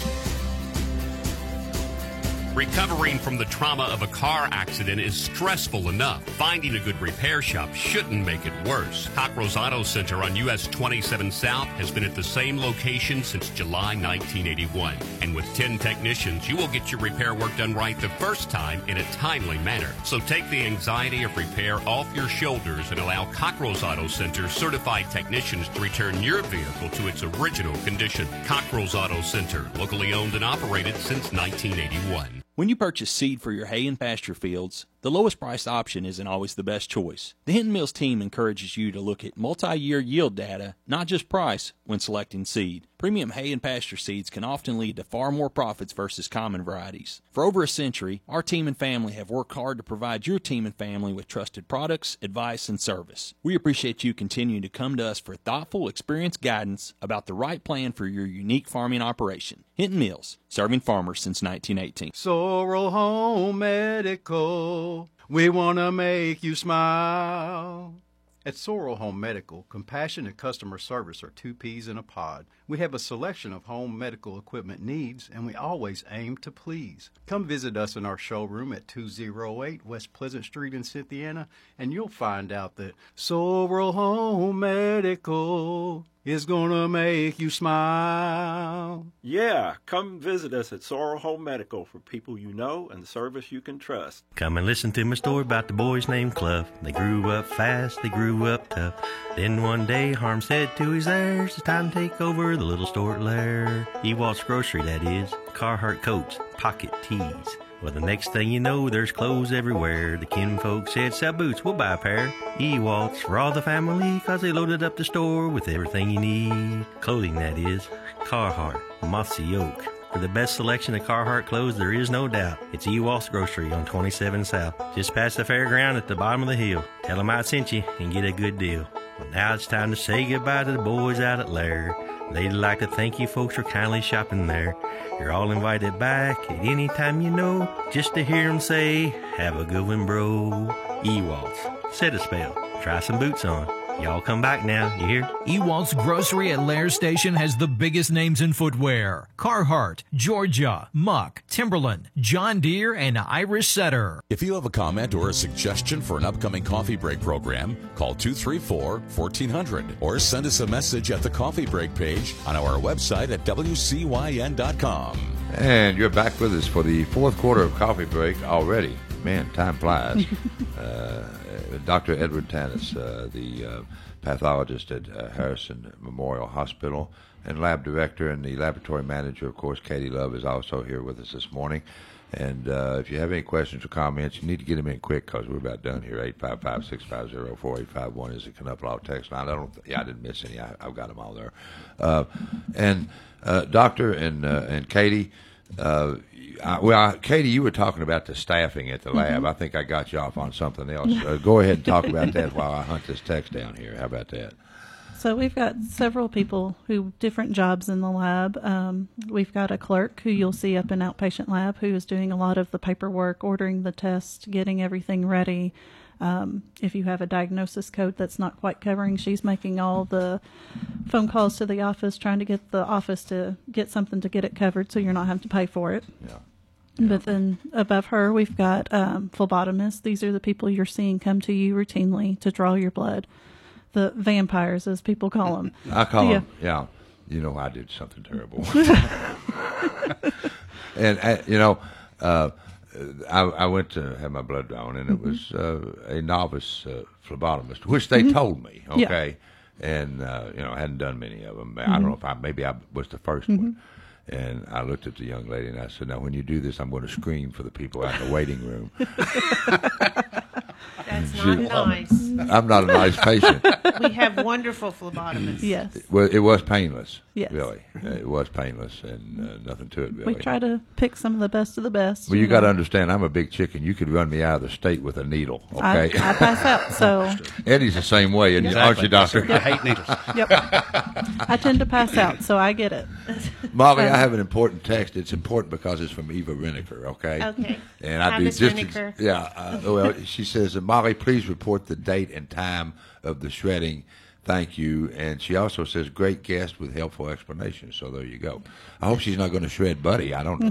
Recovering from the trauma of a car accident is stressful enough. Finding a good repair shop shouldn't make it worse. Cockrell's Auto Center on U S twenty-seven South has been at the same location since July nineteen eighty-one. And with ten technicians, you will get your repair work done right the first time in a timely manner. So take the anxiety of repair off your shoulders and allow Cockrell's Auto Center certified technicians to return your vehicle to its original condition. Cockrell's Auto Center, locally owned and operated since nineteen eighty-one. When you purchase seed for your hay and pasture fields, the lowest priced option isn't always the best choice. The Hinton Mills team encourages you to look at multi-year yield data, not just price, when selecting seed. Premium hay and pasture seeds can often lead to far more profits versus common varieties. For over a century, our team and family have worked hard to provide your team and family with trusted products, advice, and service. We appreciate you continuing to come to us for thoughtful, experienced guidance about the right plan for your unique farming operation. Hinton Mills, serving farmers since nineteen eighteen. Sorrel Home Medical, we want to make you smile. At Sorrel Home Medical, compassion and customer service are two peas in a pod. We have a selection of home medical equipment needs, and we always aim to please. Come visit us in our showroom at two oh eight West Pleasant Street in Cynthiana, and you'll find out that Sorrel Home Medical is gonna make you smile. Yeah, come visit us at Sorrel Home Medical for people you know and the service you can trust. Come and listen to my story about the boys named Clough. They grew up fast, they grew up tough. Then one day Harm said to his heirs, it's time to take over the little store at Lair. Ewalt's Grocery, that is. Carhartt coats, pocket tees. Well, the next thing you know, there's clothes everywhere. The kinfolk said, sell boots, we'll buy a pair. Ewalt's for all the family, cause they loaded up the store with everything you need. Clothing, that is. Carhartt, Mossy Oak. For the best selection of Carhartt clothes, there is no doubt. It's Ewalt's Grocery on twenty-seven South. Just past the fairground at the bottom of the hill. Tell them I sent you and get a good deal. Well, now it's time to say goodbye to the boys out at Lair. They'd like to thank you folks for kindly shopping there. You're all invited back at any time you know, just to hear them say, have a good one, bro. Ewalt's. Set a spell. Try some boots on. Y'all come back now, you hear? Ewalt's Grocery at Lair Station has the biggest names in footwear. Carhartt, Georgia, Muck, Timberland, John Deere, and Irish Setter. If you have a comment or a suggestion for an upcoming coffee break program, call two three four, one four zero zero or send us a message at the coffee break page on our website at W C Y N dot com. And you're back with us for the fourth quarter of Coffee Break already. Man, time flies. uh, Doctor Edward Tanis, uh, the uh, pathologist at uh, Harrison Memorial Hospital and lab director, and the laboratory manager, of course, Katie Love, is also here with us this morning. And uh, if you have any questions or comments, you need to get them in quick because we're about done here. eight five five, six five zero, four eight five one is the Knupplau text line. I don't. Yeah, I didn't miss any. I, I've got them all there. Uh, and uh, Doctor and uh, and Katie. Uh, I, well, I, Katie, you were talking about the staffing at the lab. Mm-hmm. I think I got you off on something else. Uh, go ahead and talk about that while I hunt this text down here. How about that? So we've got several people who different jobs in the lab. Um, we've got a clerk who you'll see up in outpatient lab who is doing a lot of the paperwork, ordering the test, getting everything ready. Um, if you have a diagnosis code that's not quite covering, she's making all the phone calls to the office, trying to get the office to get something to get it covered so you're not having to pay for it. Yeah. Yeah. But then above her, we've got um, phlebotomists. These are the people you're seeing come to you routinely to draw your blood. The vampires, as people call them. I call yeah. them, yeah. You know, I did something terrible. and, uh, you know, uh, I, I went to have my blood drawn, and it mm-hmm. was uh, a novice uh, phlebotomist, which they mm-hmm. told me, okay? Yeah. And, uh, you know, I hadn't done many of them. Mm-hmm. I don't know if I, maybe I was the 1st mm-hmm. one. And I looked at the young lady and I said, now, when you do this, I'm going to scream for the people out in the waiting room. That's She- not nice. I'm not a nice patient. We have wonderful phlebotomists. Yes. Well, it was painless. Yes. Really. Uh, It was painless and uh, nothing to it, really. We try to pick some of the best of the best. Well, you know. got to understand, I'm a big chicken. You could run me out of the state with a needle, I- okay? I pass out, so- Eddie's the same way, isn't you? Aren't you, Doctor? Yep. I hate needles. Yep. I tend to pass out, so I get it. Molly, Um, I have an important text. It's important because it's from Eva Renneker, okay? Okay. And I Hi, do Miss just Renneker. yeah. Uh, well, she says, Molly, please report the date and time of the shredding. Thank you. And she also says, great guest with helpful explanations. So there you go. I hope she's not going to shred Buddy. I don't know.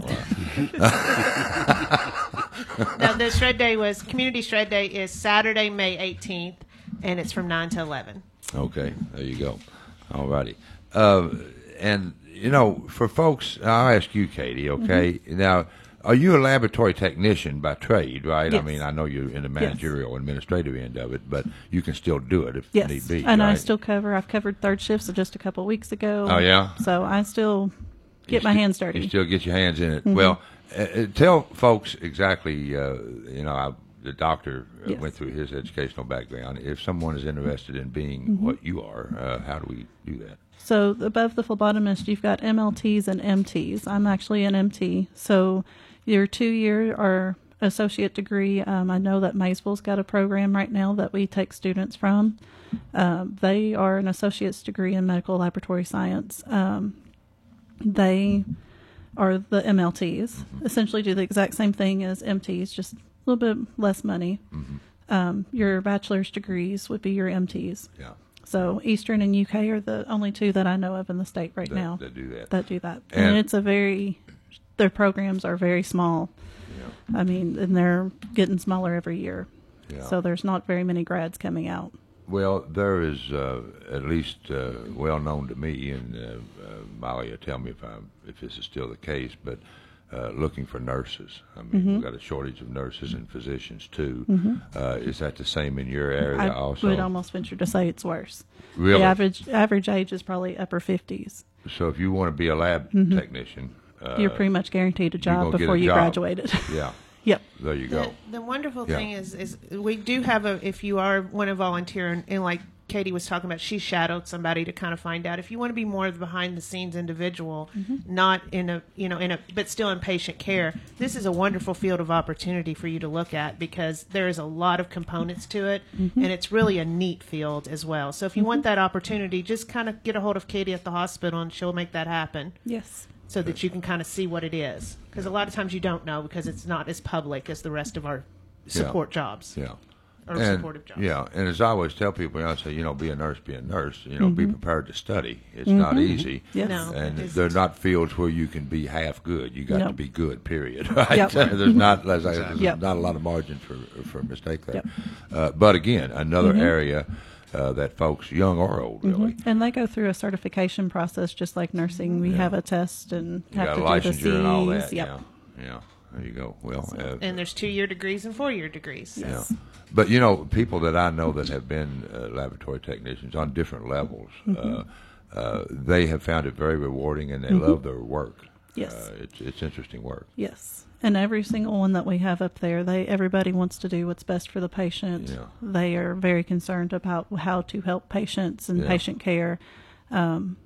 Now, the shred day was community shred day is Saturday, May eighteenth, and it's from nine to eleven. Okay, there you go. All righty. Uh, and, you know, for folks, I'll ask you, Katie, okay? Mm-hmm. Now, are you a laboratory technician by trade, right? I Yes. mean, I know you're in the managerial administrative end of it, but you can still do it if Yes, need be, and I right? still cover. I've covered third shifts just a couple of weeks ago. Oh, yeah? So I still get You my sti- hands dirty. You still get your hands in it. Mhm. Well, uh, uh, tell folks exactly, uh, you know, I, the doctor uh, Yes. went through his educational background. If someone is interested in being Mhm. what you are, uh, how do we do that? So above the phlebotomist, you've got M L Ts and M Ts. I'm actually an M T. So your two-year or associate degree, um, I know that Maysville's got a program right now that we take students from. Um, they are an associate's degree in medical laboratory science. Um, they are the M L Ts. Essentially do the exact same thing as M Ts, just a little bit less money. Um, your bachelor's degrees would be your M Ts. Yeah. So Eastern and U K are the only two that I know of in the state right That- now that do that. That do that, and, And- it's a very, their programs are very small. I mean, and they're getting smaller every year. Yeah. So there's not very many grads coming out. Well, there is uh, at least uh, well known to me, and uh, uh, Molly will tell me if I'm if this is still the case, but uh, looking for nurses. I mean, Mhm. we've got a shortage of nurses and physicians too. Mhm. Uh, is that the same in your area I also? would almost venture to say it's worse. Really? The average average age is probably upper fifties. So if you want to be a lab Mhm. technician, uh, You're pretty much guaranteed a you're job gonna get a before you job. graduated. Yeah. Yep. There you go. The, the wonderful Yeah. thing is, is we do have a. If you are want to volunteer, and, and like Katie was talking about, she shadowed somebody to kind of find out if you want to be more of the behind the scenes individual, Mhm. not in a you know in a but still in patient care. This is a wonderful field of opportunity for you to look at because there is a lot of components to it, Mhm. and it's really a neat field as well. So if you want that opportunity, just kind of get a hold of Katie at the hospital, and she'll make that happen. Yes. So that you can kind of see what it is, because a lot of times you don't know because it's not as public as the rest of our support jobs. Yeah. Or and, supportive jobs. Yeah, and as I always tell people, you know, I say, you know, be a nurse, be a nurse. You know, be Mhm. prepared to study. It's not Mhm. easy. Yes. No, and it they're not fields where you can be half good. You got to Nope. be good. Period. Right? Yep. there's not there's Exactly. Yep. not a lot of margin for for mistake there. Uh, but again, another Mhm. area uh, that folks, young or old, really, Mhm. And they go through a certification process just like nursing. We Yeah. have a test and you have got to a do the licensure and all that. C's. Yep. Yeah, yeah. There you go. Well, uh, And there's two year degrees and four year degrees. Yeah. But, you know, people that I know that have been uh, laboratory technicians on different levels, Mhm. uh, uh, they have found it very rewarding and they Mhm. love their work. Yes. Uh, it's, it's interesting work. Yes. And every single one that we have up there, they everybody wants to do what's best for the patient. Yeah. They are very concerned about how to help patients and Yeah. patient care. Um,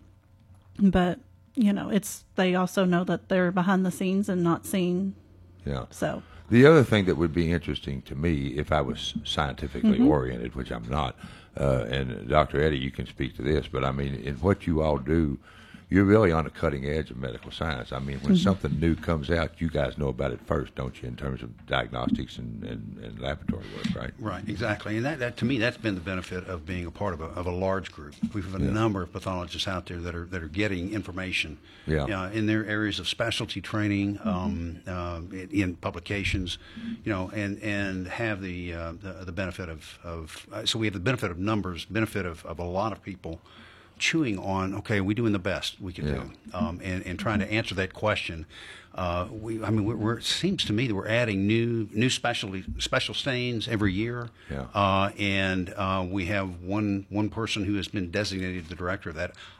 but, you know, it's they also know that they're behind the scenes and not seen. Yeah. So. The other thing that would be interesting to me, if I was scientifically Mhm. oriented, which I'm not, uh, and Doctor Eddie, you can speak to this, but I mean, in what you all do, you're really on the cutting edge of medical science. I mean, when Mhm. something new comes out, you guys know about it first, don't you, in terms of diagnostics and, and, and laboratory work, right? Right, exactly. And that, that to me, that's been the benefit of being a part of a, of a large group. We have a Yeah. number of pathologists out there that are that are getting information Yeah. uh, in their areas of specialty training, um, uh, in, in publications, you know, and, and have the, uh, the the benefit of, of uh, so we have the benefit of numbers, benefit of, of a lot of people chewing on, okay, are we doing the best we can Yeah. do, um, and, and trying to answer that question. Uh, we, I mean, we're, we're, it seems to me that we're adding new new specialty special stains every year, Yeah. uh, and uh, we have one one person who has been designated the director of that.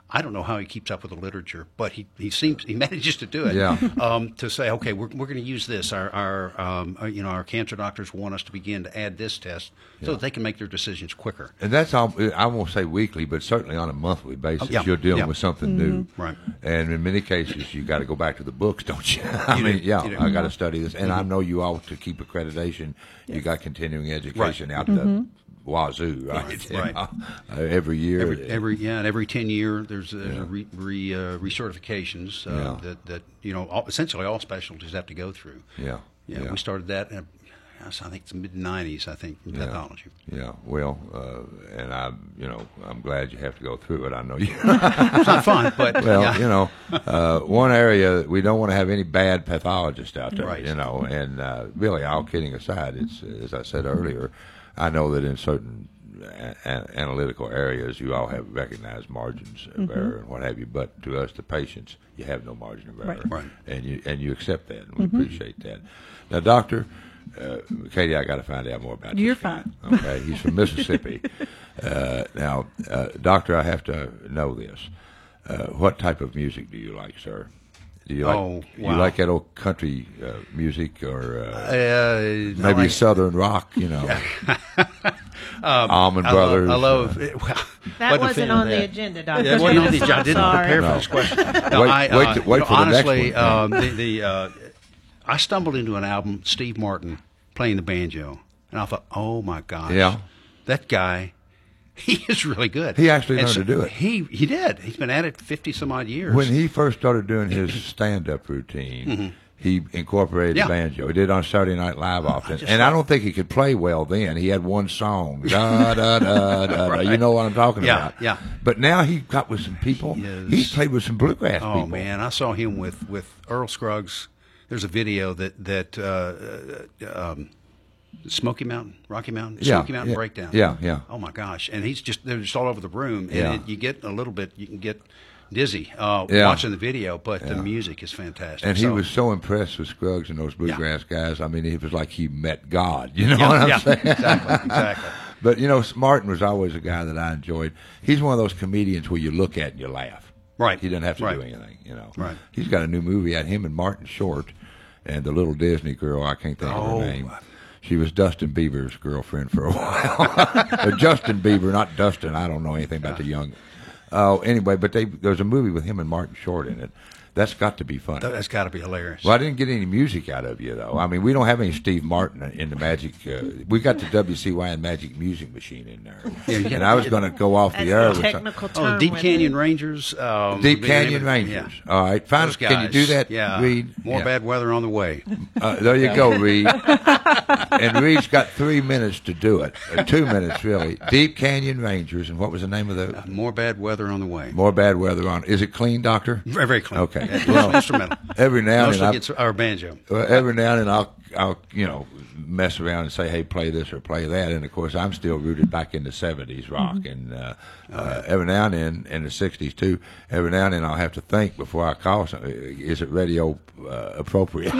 I don't know how he keeps up with the literature, but he, he seems he manages to do it. Yeah. Um, to say, okay, we're we're going to use this. Our our um, uh, you know our cancer doctors want us to begin to add this test so Yeah. that they can make their decisions quicker. And that's all, I won't say weekly, but certainly on a monthly basis, Oh, yeah, you're dealing yeah. with something new. Mhm. Right. And in many cases, you got to go back to the books, don't you? I You mean, do, yeah, you do. I got to study this. And I Mhm. know you all to keep accreditation, you got continuing education Right. out Mhm. the wazoo, right? Right, You right. know, uh, every year. Every, every yeah, and every ten year there's, there's Yeah. a re, re uh, recertifications uh, Yeah. that that you know all, essentially all specialties have to go through. Yeah. yeah. Yeah. We started that. In, I think it's mid nineties. I think in Yeah. pathology. Yeah, well, uh, and I, you know, I'm glad you have to go through it. I know you. It's not fun, but, well, yeah. you know, uh, one area we don't want to have any bad pathologists out there. Right. You know, and uh, really, all kidding aside, it's as I said earlier, I know that in certain a- a- analytical areas, you all have recognized margins of Mhm. error and what have you. But to us, the patients, you have no margin of error, Right. Right. and you and you accept that, and we Mhm. appreciate that. Now, doctor. Uh, Katie, I got to find out more about You're this guy. fine. Okay, he's from Mississippi. Uh, now, uh, doctor, I have to know this. Uh, what type of music do you like, sir? Do you like Oh, you wow. like that old country uh, music or uh, Uh, maybe I like- southern rock? You know, Um, Allman I Brothers. Love, I love. uh, It, well, That wasn't a wasn't fan on of the that. agenda, Doctor Yeah, it wasn't on the agenda. I I'm didn't sorry. prepare No. for this question. No, Wait- I, uh, wait to- wait you know, for the next honestly, one. um, the, the uh, I stumbled into an album, Steve Martin playing the banjo, and I thought, oh my gosh, Yeah. that guy, he is really good. He actually And learned so to do it. He he did. He's been at it fifty some odd years. when he first started doing his stand-up routine, Mhm. he incorporated Yeah. the banjo. He did it on Saturday Night Live often, just and I thought- don't think he could play well then. He had one song, da da da da. da. Right. You know what I'm talking Yeah, about? yeah. But now he got with some people. He's played with some bluegrass Oh people. man, I saw him with, with Earl Scruggs. There's a video that that uh, uh, um, Smoky Mountain, Rocky Mountain, Yeah, Smoky Mountain yeah, Breakdown. yeah, yeah. Oh my gosh, and he's just they're just all over the room, and Yeah. it, you get a little bit, you can get dizzy uh, Yeah. watching the video, but the Yeah. music is fantastic. And he So- was so impressed with Scruggs and those bluegrass guys. I mean, it was like he met God. You know Yeah, what I'm yeah, saying? exactly, exactly. But, you know, Martin was always a guy that I enjoyed. He's one of those comedians where you look at and you laugh. Right. He doesn't have to Right. do anything, you know. Right. He's got a new movie out, him and Martin Short, and the little Disney girl, I can't think of Oh. her name. She was Dustin Bieber's girlfriend for a while. Or Justin Bieber, not Dustin. I don't know anything about the young. Oh, anyway, but they there's a movie with him and Martin Short in it. That's got to be funny. That's got to be hilarious. Well, I didn't get any music out of you, though. I mean, we don't have any Steve Martin in the Magic. Uh, we got the W C Y N Magic Music Machine in there. Yeah, you and gotta- I was going to go off the air with some- Technical term. Oh, Deep with Canyon it. Rangers. Um, Deep would be the name Canyon of- Rangers. Yeah. All right, fine. Those Can you do guys. that, Yeah. Reed? More Yeah. bad weather on the way. Uh, there you go, Reed. And Reed's got three minutes to do it. Uh, two minutes, really. Deep Canyon Rangers, and what was the name of the? More bad weather on the way. More bad weather on. Is it clean, Doctor? Very, very clean. Okay. Yeah, Well, instrumental. Every now and Mostly then, I- gets our banjo. Well, every now and then I'll, I'll, you know, mess around and say, "Hey, play this or play that," and of course I'm still rooted back in the seventies rock, Mm-hmm. and uh, uh, every now and then in the sixties too. Every now and then I'll have to think before I call something. Is it radio uh, appropriate?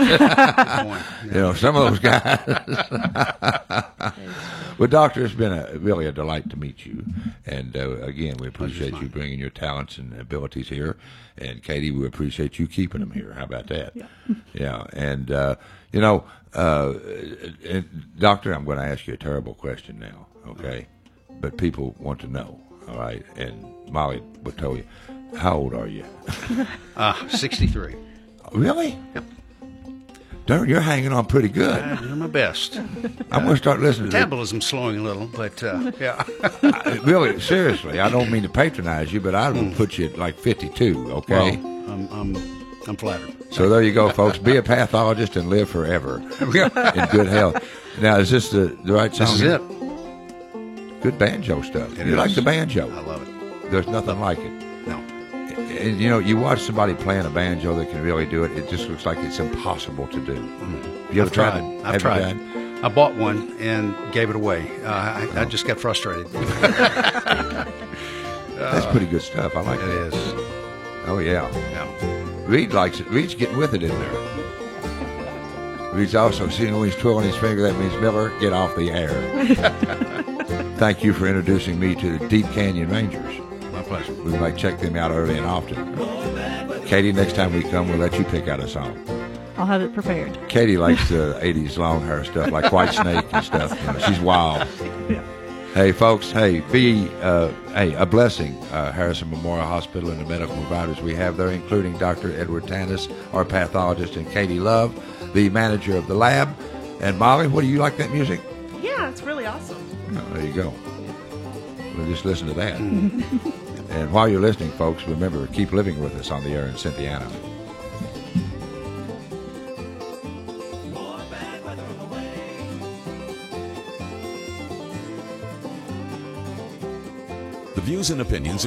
You know, some of those guys. Well, Doctor, it's been a, really a delight to meet you, and uh, again, we appreciate you bringing your talents and abilities here. And Katie, we appreciate you keeping them here. How about that? Yeah. Yeah, and uh, you know, uh, and Doctor, I'm going to ask you a terrible question now, okay? But people want to know, all right? And Molly will tell you, how old are you? Ah, sixty-three. Really? Yep. Darn, you're hanging on pretty good. I'm doing my best. I'm going to start listening to Metabolism's slowing a little, but uh, yeah. I- really, seriously, I don't mean to patronize you, but I would put you at like fifty-two, okay? Well, I'm, I'm, I'm flattered. So there you go, folks. Be a pathologist and live forever in good health. Now, is this the, the right song? This is it. Good banjo stuff. It you is. like the banjo? I love it. There's nothing like it. No. And, you know, you watch somebody playing a banjo that can really do it, it just looks like it's impossible to do. You ever I've tried. it? I've Have tried. you tried? I bought one and gave it away. Uh, I, I just got frustrated. That's pretty good stuff. I like It that. is. Oh, yeah. Yeah. Reed likes it. Reed's getting with it in there. Reed's also seeing when he's twirling his finger, that means, Miller, get off the air. Thank you for introducing me to the Deep Canyon Rangers. My pleasure. We might check them out early and often. Katie, next time we come, we'll let you pick out a song. I'll have it prepared. Katie likes the eighties long hair stuff, like White Snake and stuff. You know, she's wild. Yeah. Hey, folks, hey, be uh, hey, a blessing, uh, Harrison Memorial Hospital and the medical providers we have there, including Doctor Edward Tanis, our pathologist, and Katie Love, the manager of the lab. And Molly, what do you like that music? Yeah, it's really awesome. Oh, there you go. We'll just listen to that. And while you're listening, folks, remember, keep living with us on the air in Cynthiana. The views and opinions